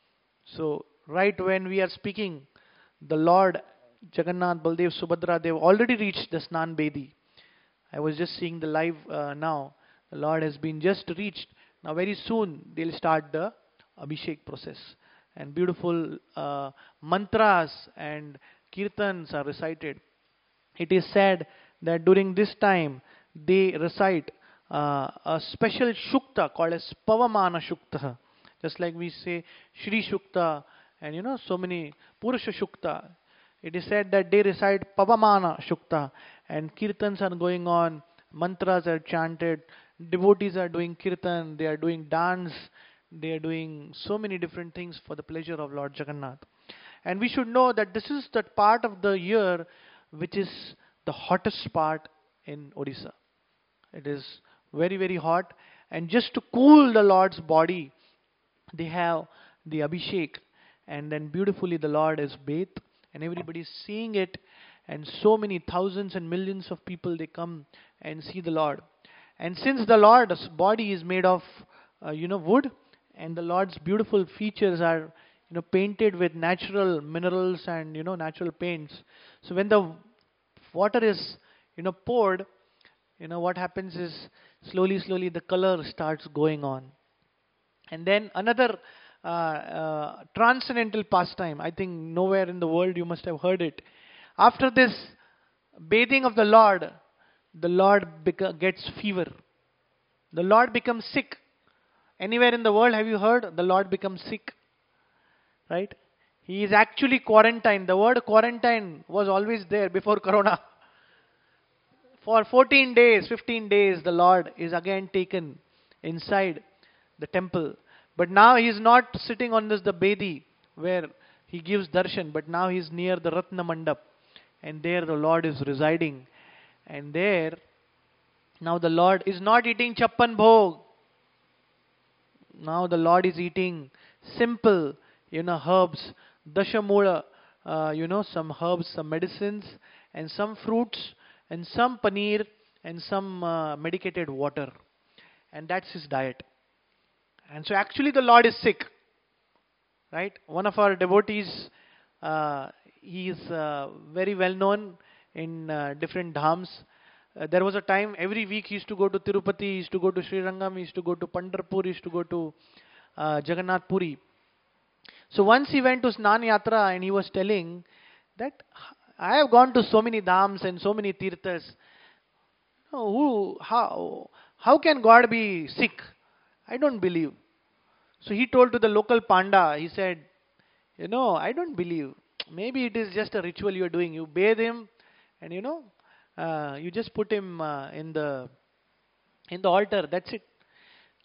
So, right when we are speaking, the Lord Jagannath, Baldev, Subhadra, they've already reached the Snan Bedi. I was just seeing the live uh, now. The Lord has been just reached. Now, very soon, they'll start the Abhishek process. And beautiful uh, mantras and kirtans are recited. It is said that during this time, they recite uh, a special shukta called as Pavamana Shukta. Just like we say Shri Shukta and, you know, so many Purusha Shukta. It is said that they recite Pavamana Shukta, and kirtans are going on, mantras are chanted, devotees are doing kirtan, they are doing dance, they are doing so many different things for the pleasure of Lord Jagannath. And we should know that this is that part of the year which is the hottest part in Odisha. It is very, very hot. And just to cool the Lord's body, they have the Abhishek. And then beautifully the Lord is bathed, and everybody is seeing it. And so many thousands and millions of people, they come and see the Lord. And since the Lord's body is made of, uh, you know, wood, and the Lord's beautiful features are, you know, painted with natural minerals and, you know, natural paints. So when the water is, you know, poured, you know, what happens is slowly, slowly the color starts going on. And then another uh, uh, transcendental pastime, I think nowhere in the world you must have heard it. After this bathing of the Lord, the Lord beca- gets fever. The Lord becomes sick. Anywhere in the world have you heard the Lord becomes sick? Right? He is actually quarantined. The word quarantine was always there before Corona. For fourteen days, fifteen days, the Lord is again taken inside the temple. But now he is not sitting on this the Bedi where he gives darshan, but now he is near the Ratna Mandap. And there the Lord is residing. And there, now the Lord is not eating chappan bhog. Now the Lord is eating simple, you know, herbs, dashamula, uh, you know, some herbs, some medicines, and some fruits, and some paneer, and some uh, medicated water. And that's his diet. And so actually the Lord is sick. Right? One of our devotees, uh, he is uh, very well known in uh, different dhams. Uh, there was a time every week he used to go to Tirupati, he used to go to Sri Rangam, he used to go to Pandharpur, he used to go to uh, Jagannath Puri. So once he went to Snan Yatra and he was telling that I have gone to so many dhams and so many tirthas. Oh, who, how, how can God be sick? I don't believe. So he told to the local panda, he said, you know, I don't believe. Maybe it is just a ritual you are doing. You bathe him and, you know, uh, you just put him uh, in the in the altar. That's it.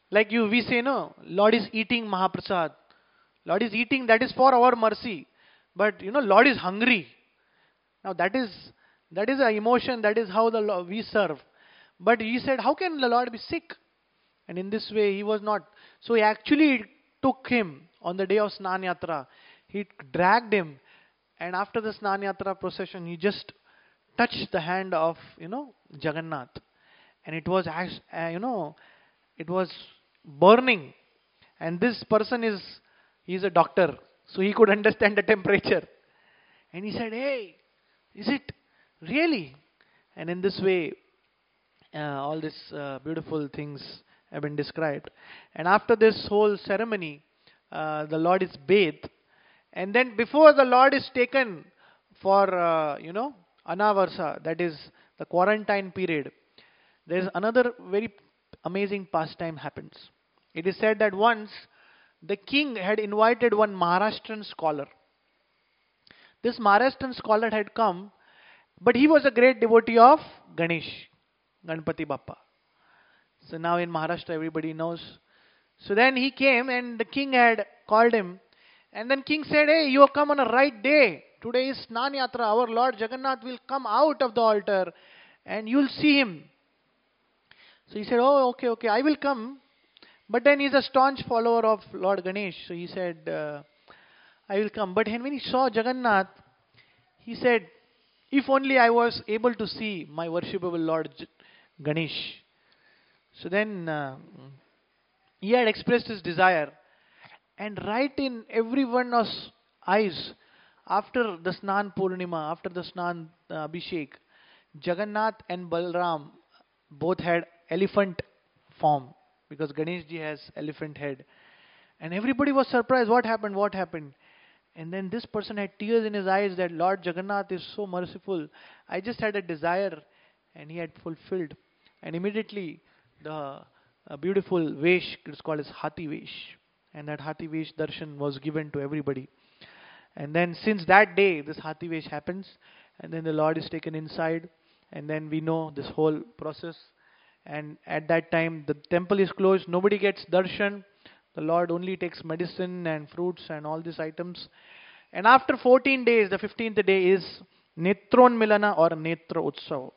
Like you, we say, no, Lord is eating Mahaprasad. Lord is eating, that is for our mercy. But, you know, Lord is hungry. Now that is, that is an emotion, that is how the Lord, we serve. But he said, how can the Lord be sick? And in this way, he was not. So he actually took him on the day of Snan Yatra. He dragged him. And after the Snan Yatra procession, he just touched the hand of, you know, Jagannath. And it was, as uh, you know, it was burning. And this person is, he's a doctor. So he could understand the temperature. And he said, hey, is it really? And in this way, uh, all these uh, beautiful things have been described. And after this whole ceremony, uh, the Lord is bathed. And then before the Lord is taken for, uh, you know, Anavarsa, that is the quarantine period, there is another very amazing pastime happens. It is said that once the king had invited one Maharashtrian scholar. This Maharashtrian scholar had come, but he was a great devotee of Ganesh, Ganpati Bappa. So now in Maharashtra everybody knows. So then he came and the king had called him. And then king said, hey, you have come on a right day. Today is Snan Yatra. Our Lord Jagannath will come out of the altar and you'll see him. So he said, oh, okay, okay, I will come. But then he's a staunch follower of Lord Ganesh. So he said, uh, I will come. But when he saw Jagannath, he said, if only I was able to see my worshipable Lord J- Ganesh. So then uh, he had expressed his desire. And right in everyone's eyes, after the Snan Purnima, after the Snan uh, Abhishek, Jagannath and Balram both had elephant form. Because Ganesh ji has elephant head. And everybody was surprised. What happened? What happened? And then this person had tears in his eyes that Lord Jagannath is so merciful. I just had a desire and he had fulfilled. And immediately the uh, beautiful Vesh, it's called as Hathi Vesh. And that Hathi Vesh darshan was given to everybody. And then since that day, this Hathi Vesh happens. And then the Lord is taken inside. And then we know this whole process. And at that time, the temple is closed. Nobody gets darshan. The Lord only takes medicine and fruits and all these items. And after fourteen days, the fifteenth day is Netron Milana or Netra Utsav.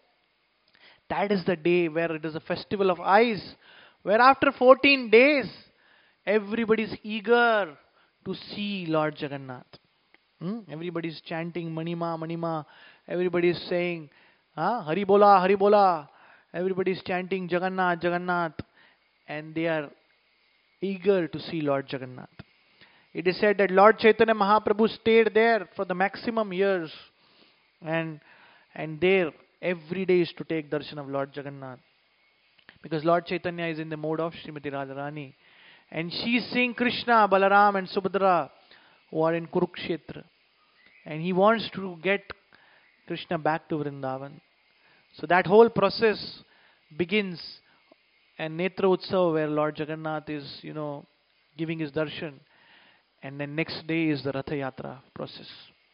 That is the day where it is a festival of eyes. Where after fourteen days, everybody is eager to see Lord Jagannath. Hmm? Everybody is chanting Manima, Manima. Everybody is saying, ah, Hari Bola, Hari Bola. Everybody is chanting Jagannath, Jagannath. And they are eager to see Lord Jagannath. It is said that Lord Chaitanya Mahaprabhu stayed there for the maximum years. And, and there, every day is to take darshan of Lord Jagannath. Because Lord Chaitanya is in the mode of Srimati Radharani. And she is seeing Krishna, Balaram and Subhadra who are in Kurukshetra. And he wants to get Krishna back to Vrindavan. So that whole process begins, and Netra Utsav, where Lord Jagannath is, you know, giving his darshan. And then next day is the Ratha Yatra process.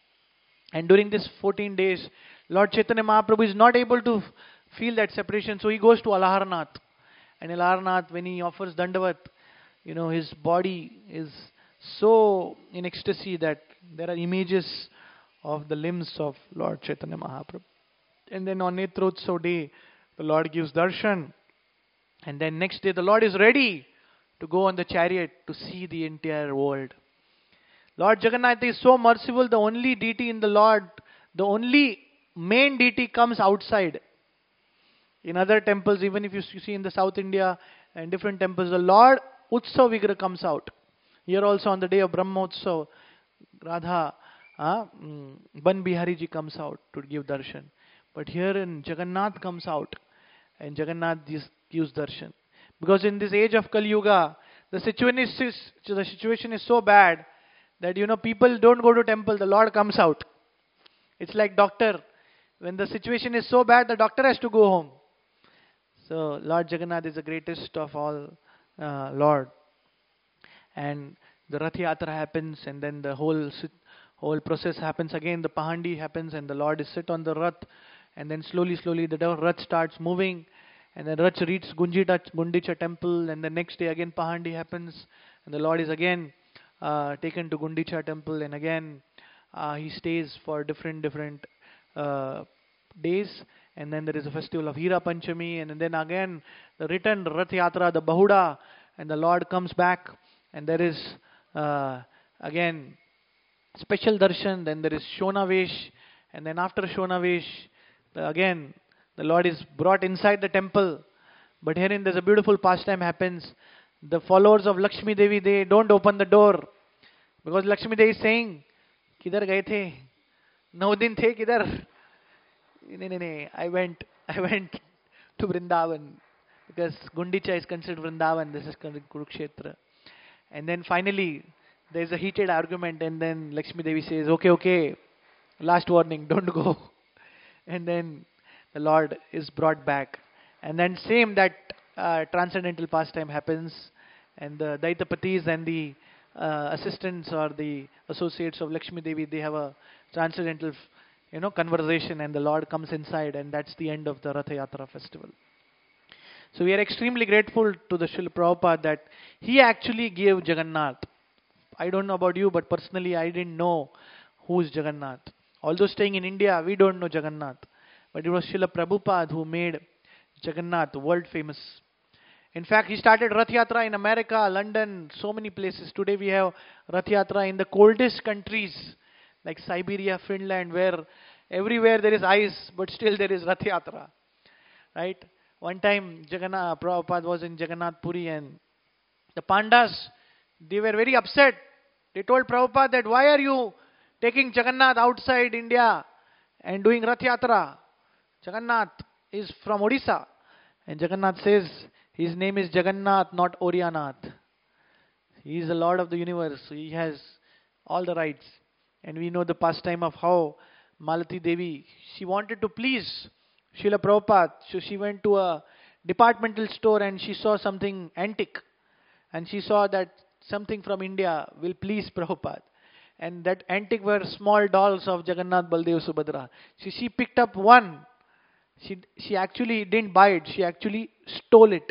And during this fourteen days, Lord Chaitanya Mahaprabhu is not able to feel that separation. So he goes to Alaharnath. And Alaharnath, when he offers Dandavat, you know, his body is so in ecstasy that there are images of the limbs of Lord Chaitanya Mahaprabhu. And then on Netrotsav day, the Lord gives darshan. And then next day, the Lord is ready to go on the chariot to see the entire world. Lord Jagannath is so merciful, the only deity in the Lord, the only main deity comes outside. In other temples, even if you see in the South India and different temples, the Lord Utsav Vigraha comes out. Here also on the day of Brahmotsav, Radha, uh, Ban Bihari ji comes out to give darshan. But here in Jagannath comes out and Jagannath gives darshan. Because in this age of Kali Yuga, the situation is, the situation is so bad that, you know, people don't go to temple, the Lord comes out. It's like doctor. When the situation is so bad, the doctor has to go home. So Lord Jagannath is the greatest of all uh, Lord. And the Rath Yatra happens, and then the whole whole process happens again. The Pahandi happens and the Lord is sit on the Rath. And then slowly, slowly the Rath starts moving. and then Rach reaches Gunjita, Gundicha temple, and the next day again Pahandi happens, and the Lord is again uh, taken to Gundicha temple, and again uh, he stays for different different uh, days, and then there is a festival of Hira Panchami, and then again the return Rath Yatra, the Bahuda, and the Lord comes back, and there is uh, again special darshan, then there is Shonavesh, and then after Shonavesh, the, again the Lord is brought inside the temple. But herein there's a beautiful pastime happens. The followers of Lakshmi Devi, they don't open the door, because Lakshmi Devi is saying, Kidhar gaye the? Nau din the kidhar? Nee, nee, nee. I went, I went to Vrindavan, because Gundicha is considered Vrindavan, this is considered Kurukshetra. And then finally, there's a heated argument, and then Lakshmi Devi says, okay, okay, last warning, don't go. And then the Lord is brought back. And then same that uh, transcendental pastime happens, and the Daitapatis and the uh, assistants or the associates of Lakshmi Devi, they have a transcendental, you know, conversation, and the Lord comes inside, and that's the end of the Ratha Yatra festival. So we are extremely grateful to the Srila Prabhupada that he actually gave Jagannath. I don't know about you, but personally I didn't know who is Jagannath. Although staying in India, we don't know Jagannath. But it was Srila Prabhupada who made Jagannath world famous. In fact, he started Rath Yatra in America, London, so many places. Today we have Rath Yatra in the coldest countries like Siberia, Finland, where everywhere there is ice, but still there is Rath Yatra. Right? One time Jagannath, Prabhupada was in Jagannath Puri, and the Pandas, they were very upset. They told Prabhupada that why are you taking Jagannath outside India and doing Rath Yatra? Jagannath is from Odisha. And Jagannath says, his name is Jagannath, not Orianath. He is the Lord of the universe. He has all the rights. And we know the pastime of how Malati Devi, she wanted to please Srila Prabhupada. So she went to a departmental store and she saw something antique. And she saw that something from India will please Prabhupada. And that antique were small dolls of Jagannath, Baldev, Subhadra. So she picked up one. She, she actually didn't buy it. She actually stole it.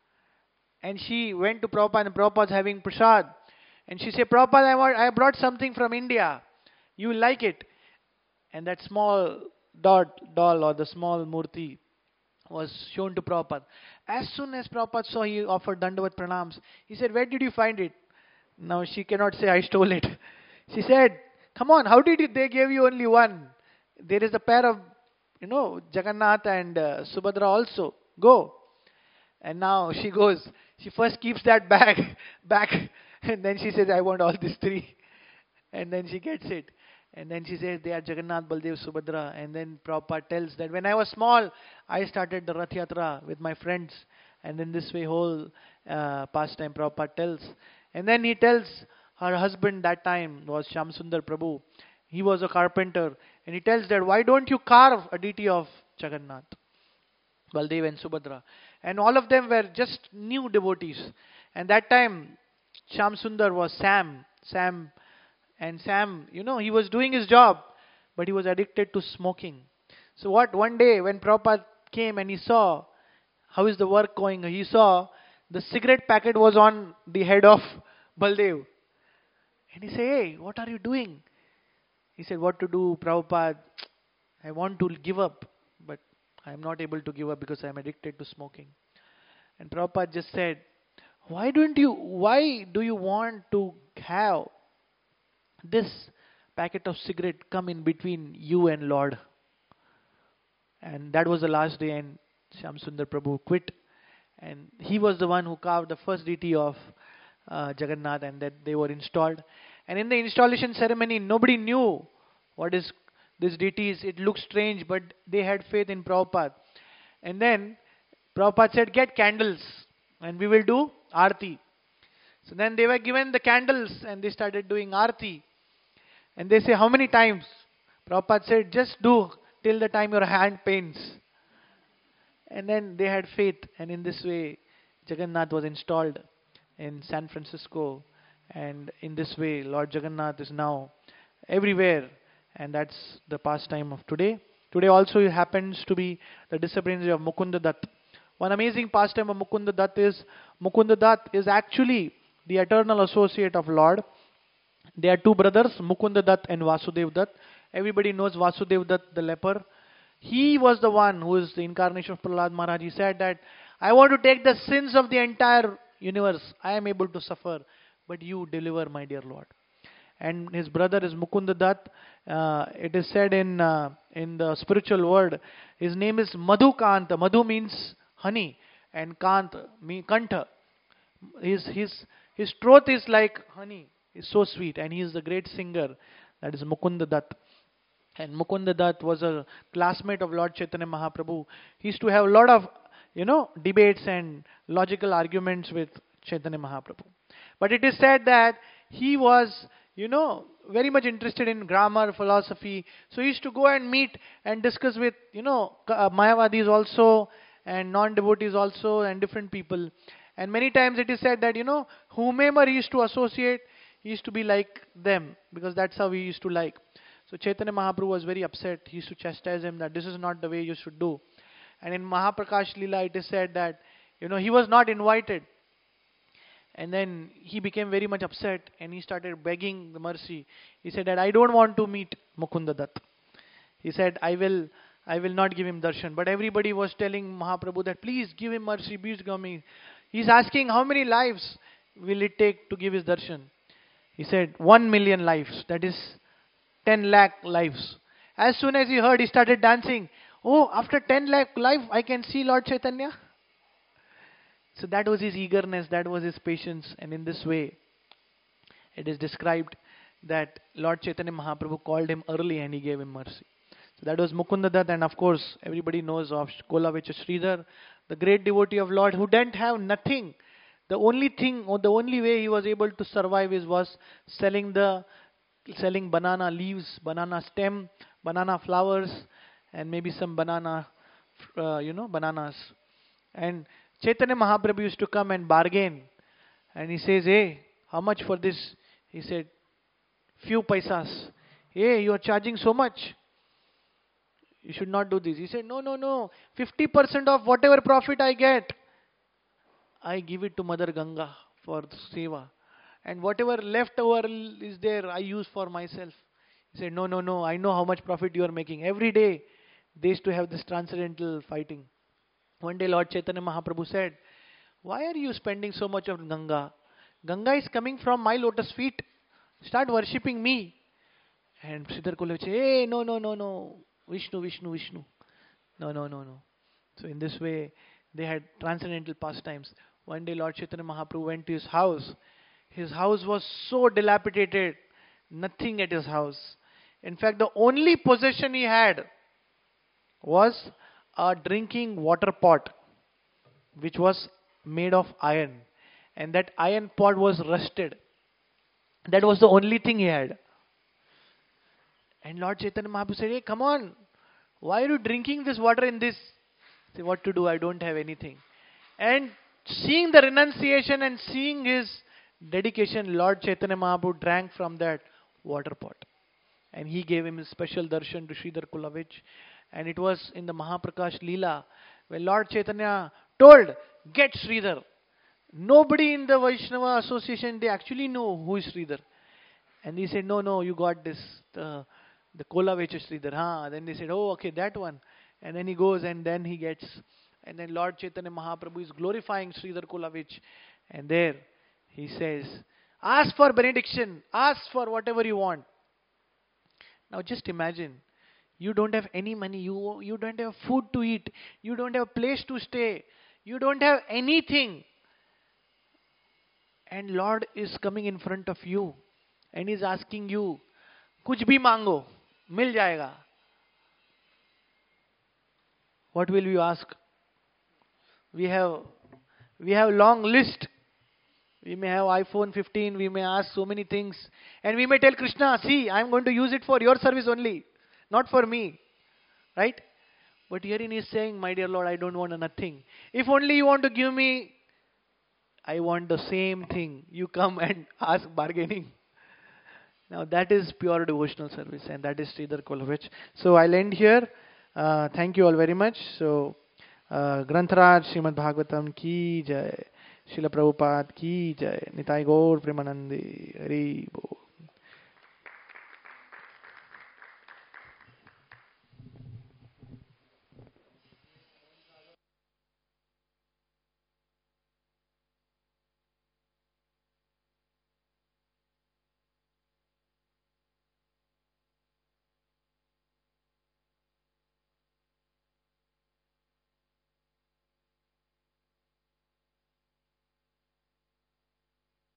And she went to Prabhupada, and Prabhupada's having prasad. And she said, Prabhupada, I, want, I brought something from India. You will like it. And that small dot, doll or the small murti was shown to Prabhupada. As soon as Prabhupada saw, he offered Dandavat Pranams. He said, where did you find it? Now she cannot say, I stole it. She said, come on, how did you, they gave you only one? There is a pair of, you know, Jagannath and uh, Subhadra also. Go. And now she goes, she first keeps that bag back, and then she says, I want all these three. And then she gets it. And then she says, they are Jagannath, Baldev, Subhadra. And then Prabhupada tells that when I was small, I started the Rath Yatra with my friends. And in this way, whole uh, pastime Prabhupada tells. And then he tells her husband that time was Shyam Sundar Prabhu. He was a carpenter. And he tells that, why don't you carve a deity of Jagannath, Baldev and Subhadra? And all of them were just new devotees. And that time, Shyam Sundar was Sam. Sam, and Sam, you know, he was doing his job, but he was addicted to smoking. So what, one day when Prabhupada came and he saw how is the work going, he saw the cigarette packet was on the head of Baldev. And he said, hey, what are you doing? He said, what to do, Prabhupada? I want to give up, but I am not able to give up because I am addicted to smoking. And Prabhupada just said, why don't you, why do you want to have this packet of cigarette come in between you and Lord? And that was the last day, and Shyam Sundar Prabhu quit. And he was the one who carved the first deity of uh, Jagannath, and that they were installed. And in the installation ceremony, nobody knew what is this deity is. It looked strange, but they had faith in Prabhupada. And then Prabhupada said, get candles and we will do Aarti. So then they were given the candles and they started doing Aarti. And they say, how many times? Prabhupada said, just do till the time your hand pains. And then they had faith, and in this way Jagannath was installed in San Francisco. And in this way Lord Jagannath is now everywhere, and that's the pastime of today. Today also happens to be the disappearance of Mukunda Dutt, One amazing pastime of Mukunda Dutt is, Mukunda Dutt is actually the eternal associate of Lord. They are two brothers, Mukunda Dutt and Vasudev Dutt. Everybody knows Vasudev Dutt, the leper. He was the one who is the incarnation of Prahlad Maharaj. He said that, I want to take the sins of the entire universe. I am able to suffer, but you deliver, my dear Lord. And his brother is Mukunda Dutt. Uh, it is said in uh, in the spiritual word, his name is Madhu Kanta. Madhu means honey, and Kant means Kantha. His his his throat is like honey. It's so sweet, and he is the great singer. That is Mukunda Dutt. And Mukunda Dutt was a classmate of Lord Chaitanya Mahaprabhu. He used to have a lot of, you know, debates and logical arguments with Chaitanya Mahaprabhu. But it is said that he was, you know, very much interested in grammar, philosophy. So he used to go and meet and discuss with, you know, uh, Mayavadis also, and non-devotees also, and different people. And many times it is said that, you know, whomever he used to associate, he used to be like them, because that's how he used to like. So Chaitanya Mahaprabhu was very upset. He used to chastise him that this is not the way you should do. And in Mahaprakash Leela, it is said that, you know, he was not invited. And then he became very much upset, and he started begging the mercy. He said that I don't want to meet Mukunda Dutt. He said, I will I will not give him darshan. But everybody was telling Mahaprabhu that please give him mercy, please give me. He's asking how many lives will it take to give his darshan. He said one million lives, that is ten lakh lives. As soon as he heard, he started dancing. Oh, after ten lakh lives, I can see Lord Chaitanya. So that was his eagerness, that was his patience, and in this way, it is described that Lord Chaitanya Mahaprabhu called him early and he gave him mercy. So that was Mukunda Dutt, and of course, everybody knows of Kolavecha Sridhar, the great devotee of Lord who didn't have nothing. The only thing, or the only way he was able to survive is was selling the, selling banana leaves, banana stem, banana flowers, and maybe some banana, uh, you know, bananas. And Chaitanya Mahaprabhu used to come and bargain. And he says, hey, how much for this? He said, few paisas. Hey, you are charging so much. You should not do this. He said, no, no, no. fifty percent of whatever profit I get, I give it to Mother Ganga for seva. And whatever leftover is there, I use for myself. He said, no, no, no. I know how much profit you are making. Every day, they used to have this transcendental fighting. One day Lord Chaitanya Mahaprabhu said, why are you spending so much on Ganga? Ganga is coming from my lotus feet. Start worshipping me. And Sridhar Kolavecha said, hey, no, no, no, no. Vishnu, Vishnu, Vishnu. No, no, no, no. So in this way, they had transcendental pastimes. One day Lord Chaitanya Mahaprabhu went to his house. His house was so dilapidated. Nothing at his house. In fact, the only possession he had was a drinking water pot, which was made of iron. And that iron pot was rusted. That was the only thing he had. And Lord Chaitanya Mahaprabhu said, hey, come on. Why are you drinking this water in this? I said, what to do? I don't have anything. And seeing the renunciation and seeing his dedication, Lord Chaitanya Mahaprabhu drank from that water pot. And he gave him his special darshan to Sridhar Kulavich. And it was in the Mahaprakash Leela where Lord Chaitanya told, get Sridhar. Nobody in the Vaishnava association, they actually know who is Sridhar. And he said, no, no, you got this, the, the Kolavecha Sridhar. Huh? Then they said, oh, okay, that one. And then he goes and then he gets, and then Lord Chaitanya Mahaprabhu is glorifying Sridhar Kulavich. And there he says, ask for benediction, ask for whatever you want. Now just imagine, you don't have any money, you, you don't have food to eat, you don't have a place to stay, you don't have anything. And Lord is coming in front of you and is asking you, kuch bhi mango, mil jayega. What will you ask? We have, we have long list. We may have iPhone fifteen, we may ask so many things. And we may tell Krishna, see, I am going to use it for your service only, not for me. Right? But herein he is saying, my dear Lord, I don't want nothing. If only you want to give me, I want the same thing. You come and ask bargaining. Now that is pure devotional service, and that is Sridhar Kulavich. So I'll end here. Uh, thank you all very much. So ग्रंथराज Shrimad Bhagavatam की जय, शिल प्रभुपाद की जय, निताई गौर प्रेमानंदे, हरि बोल।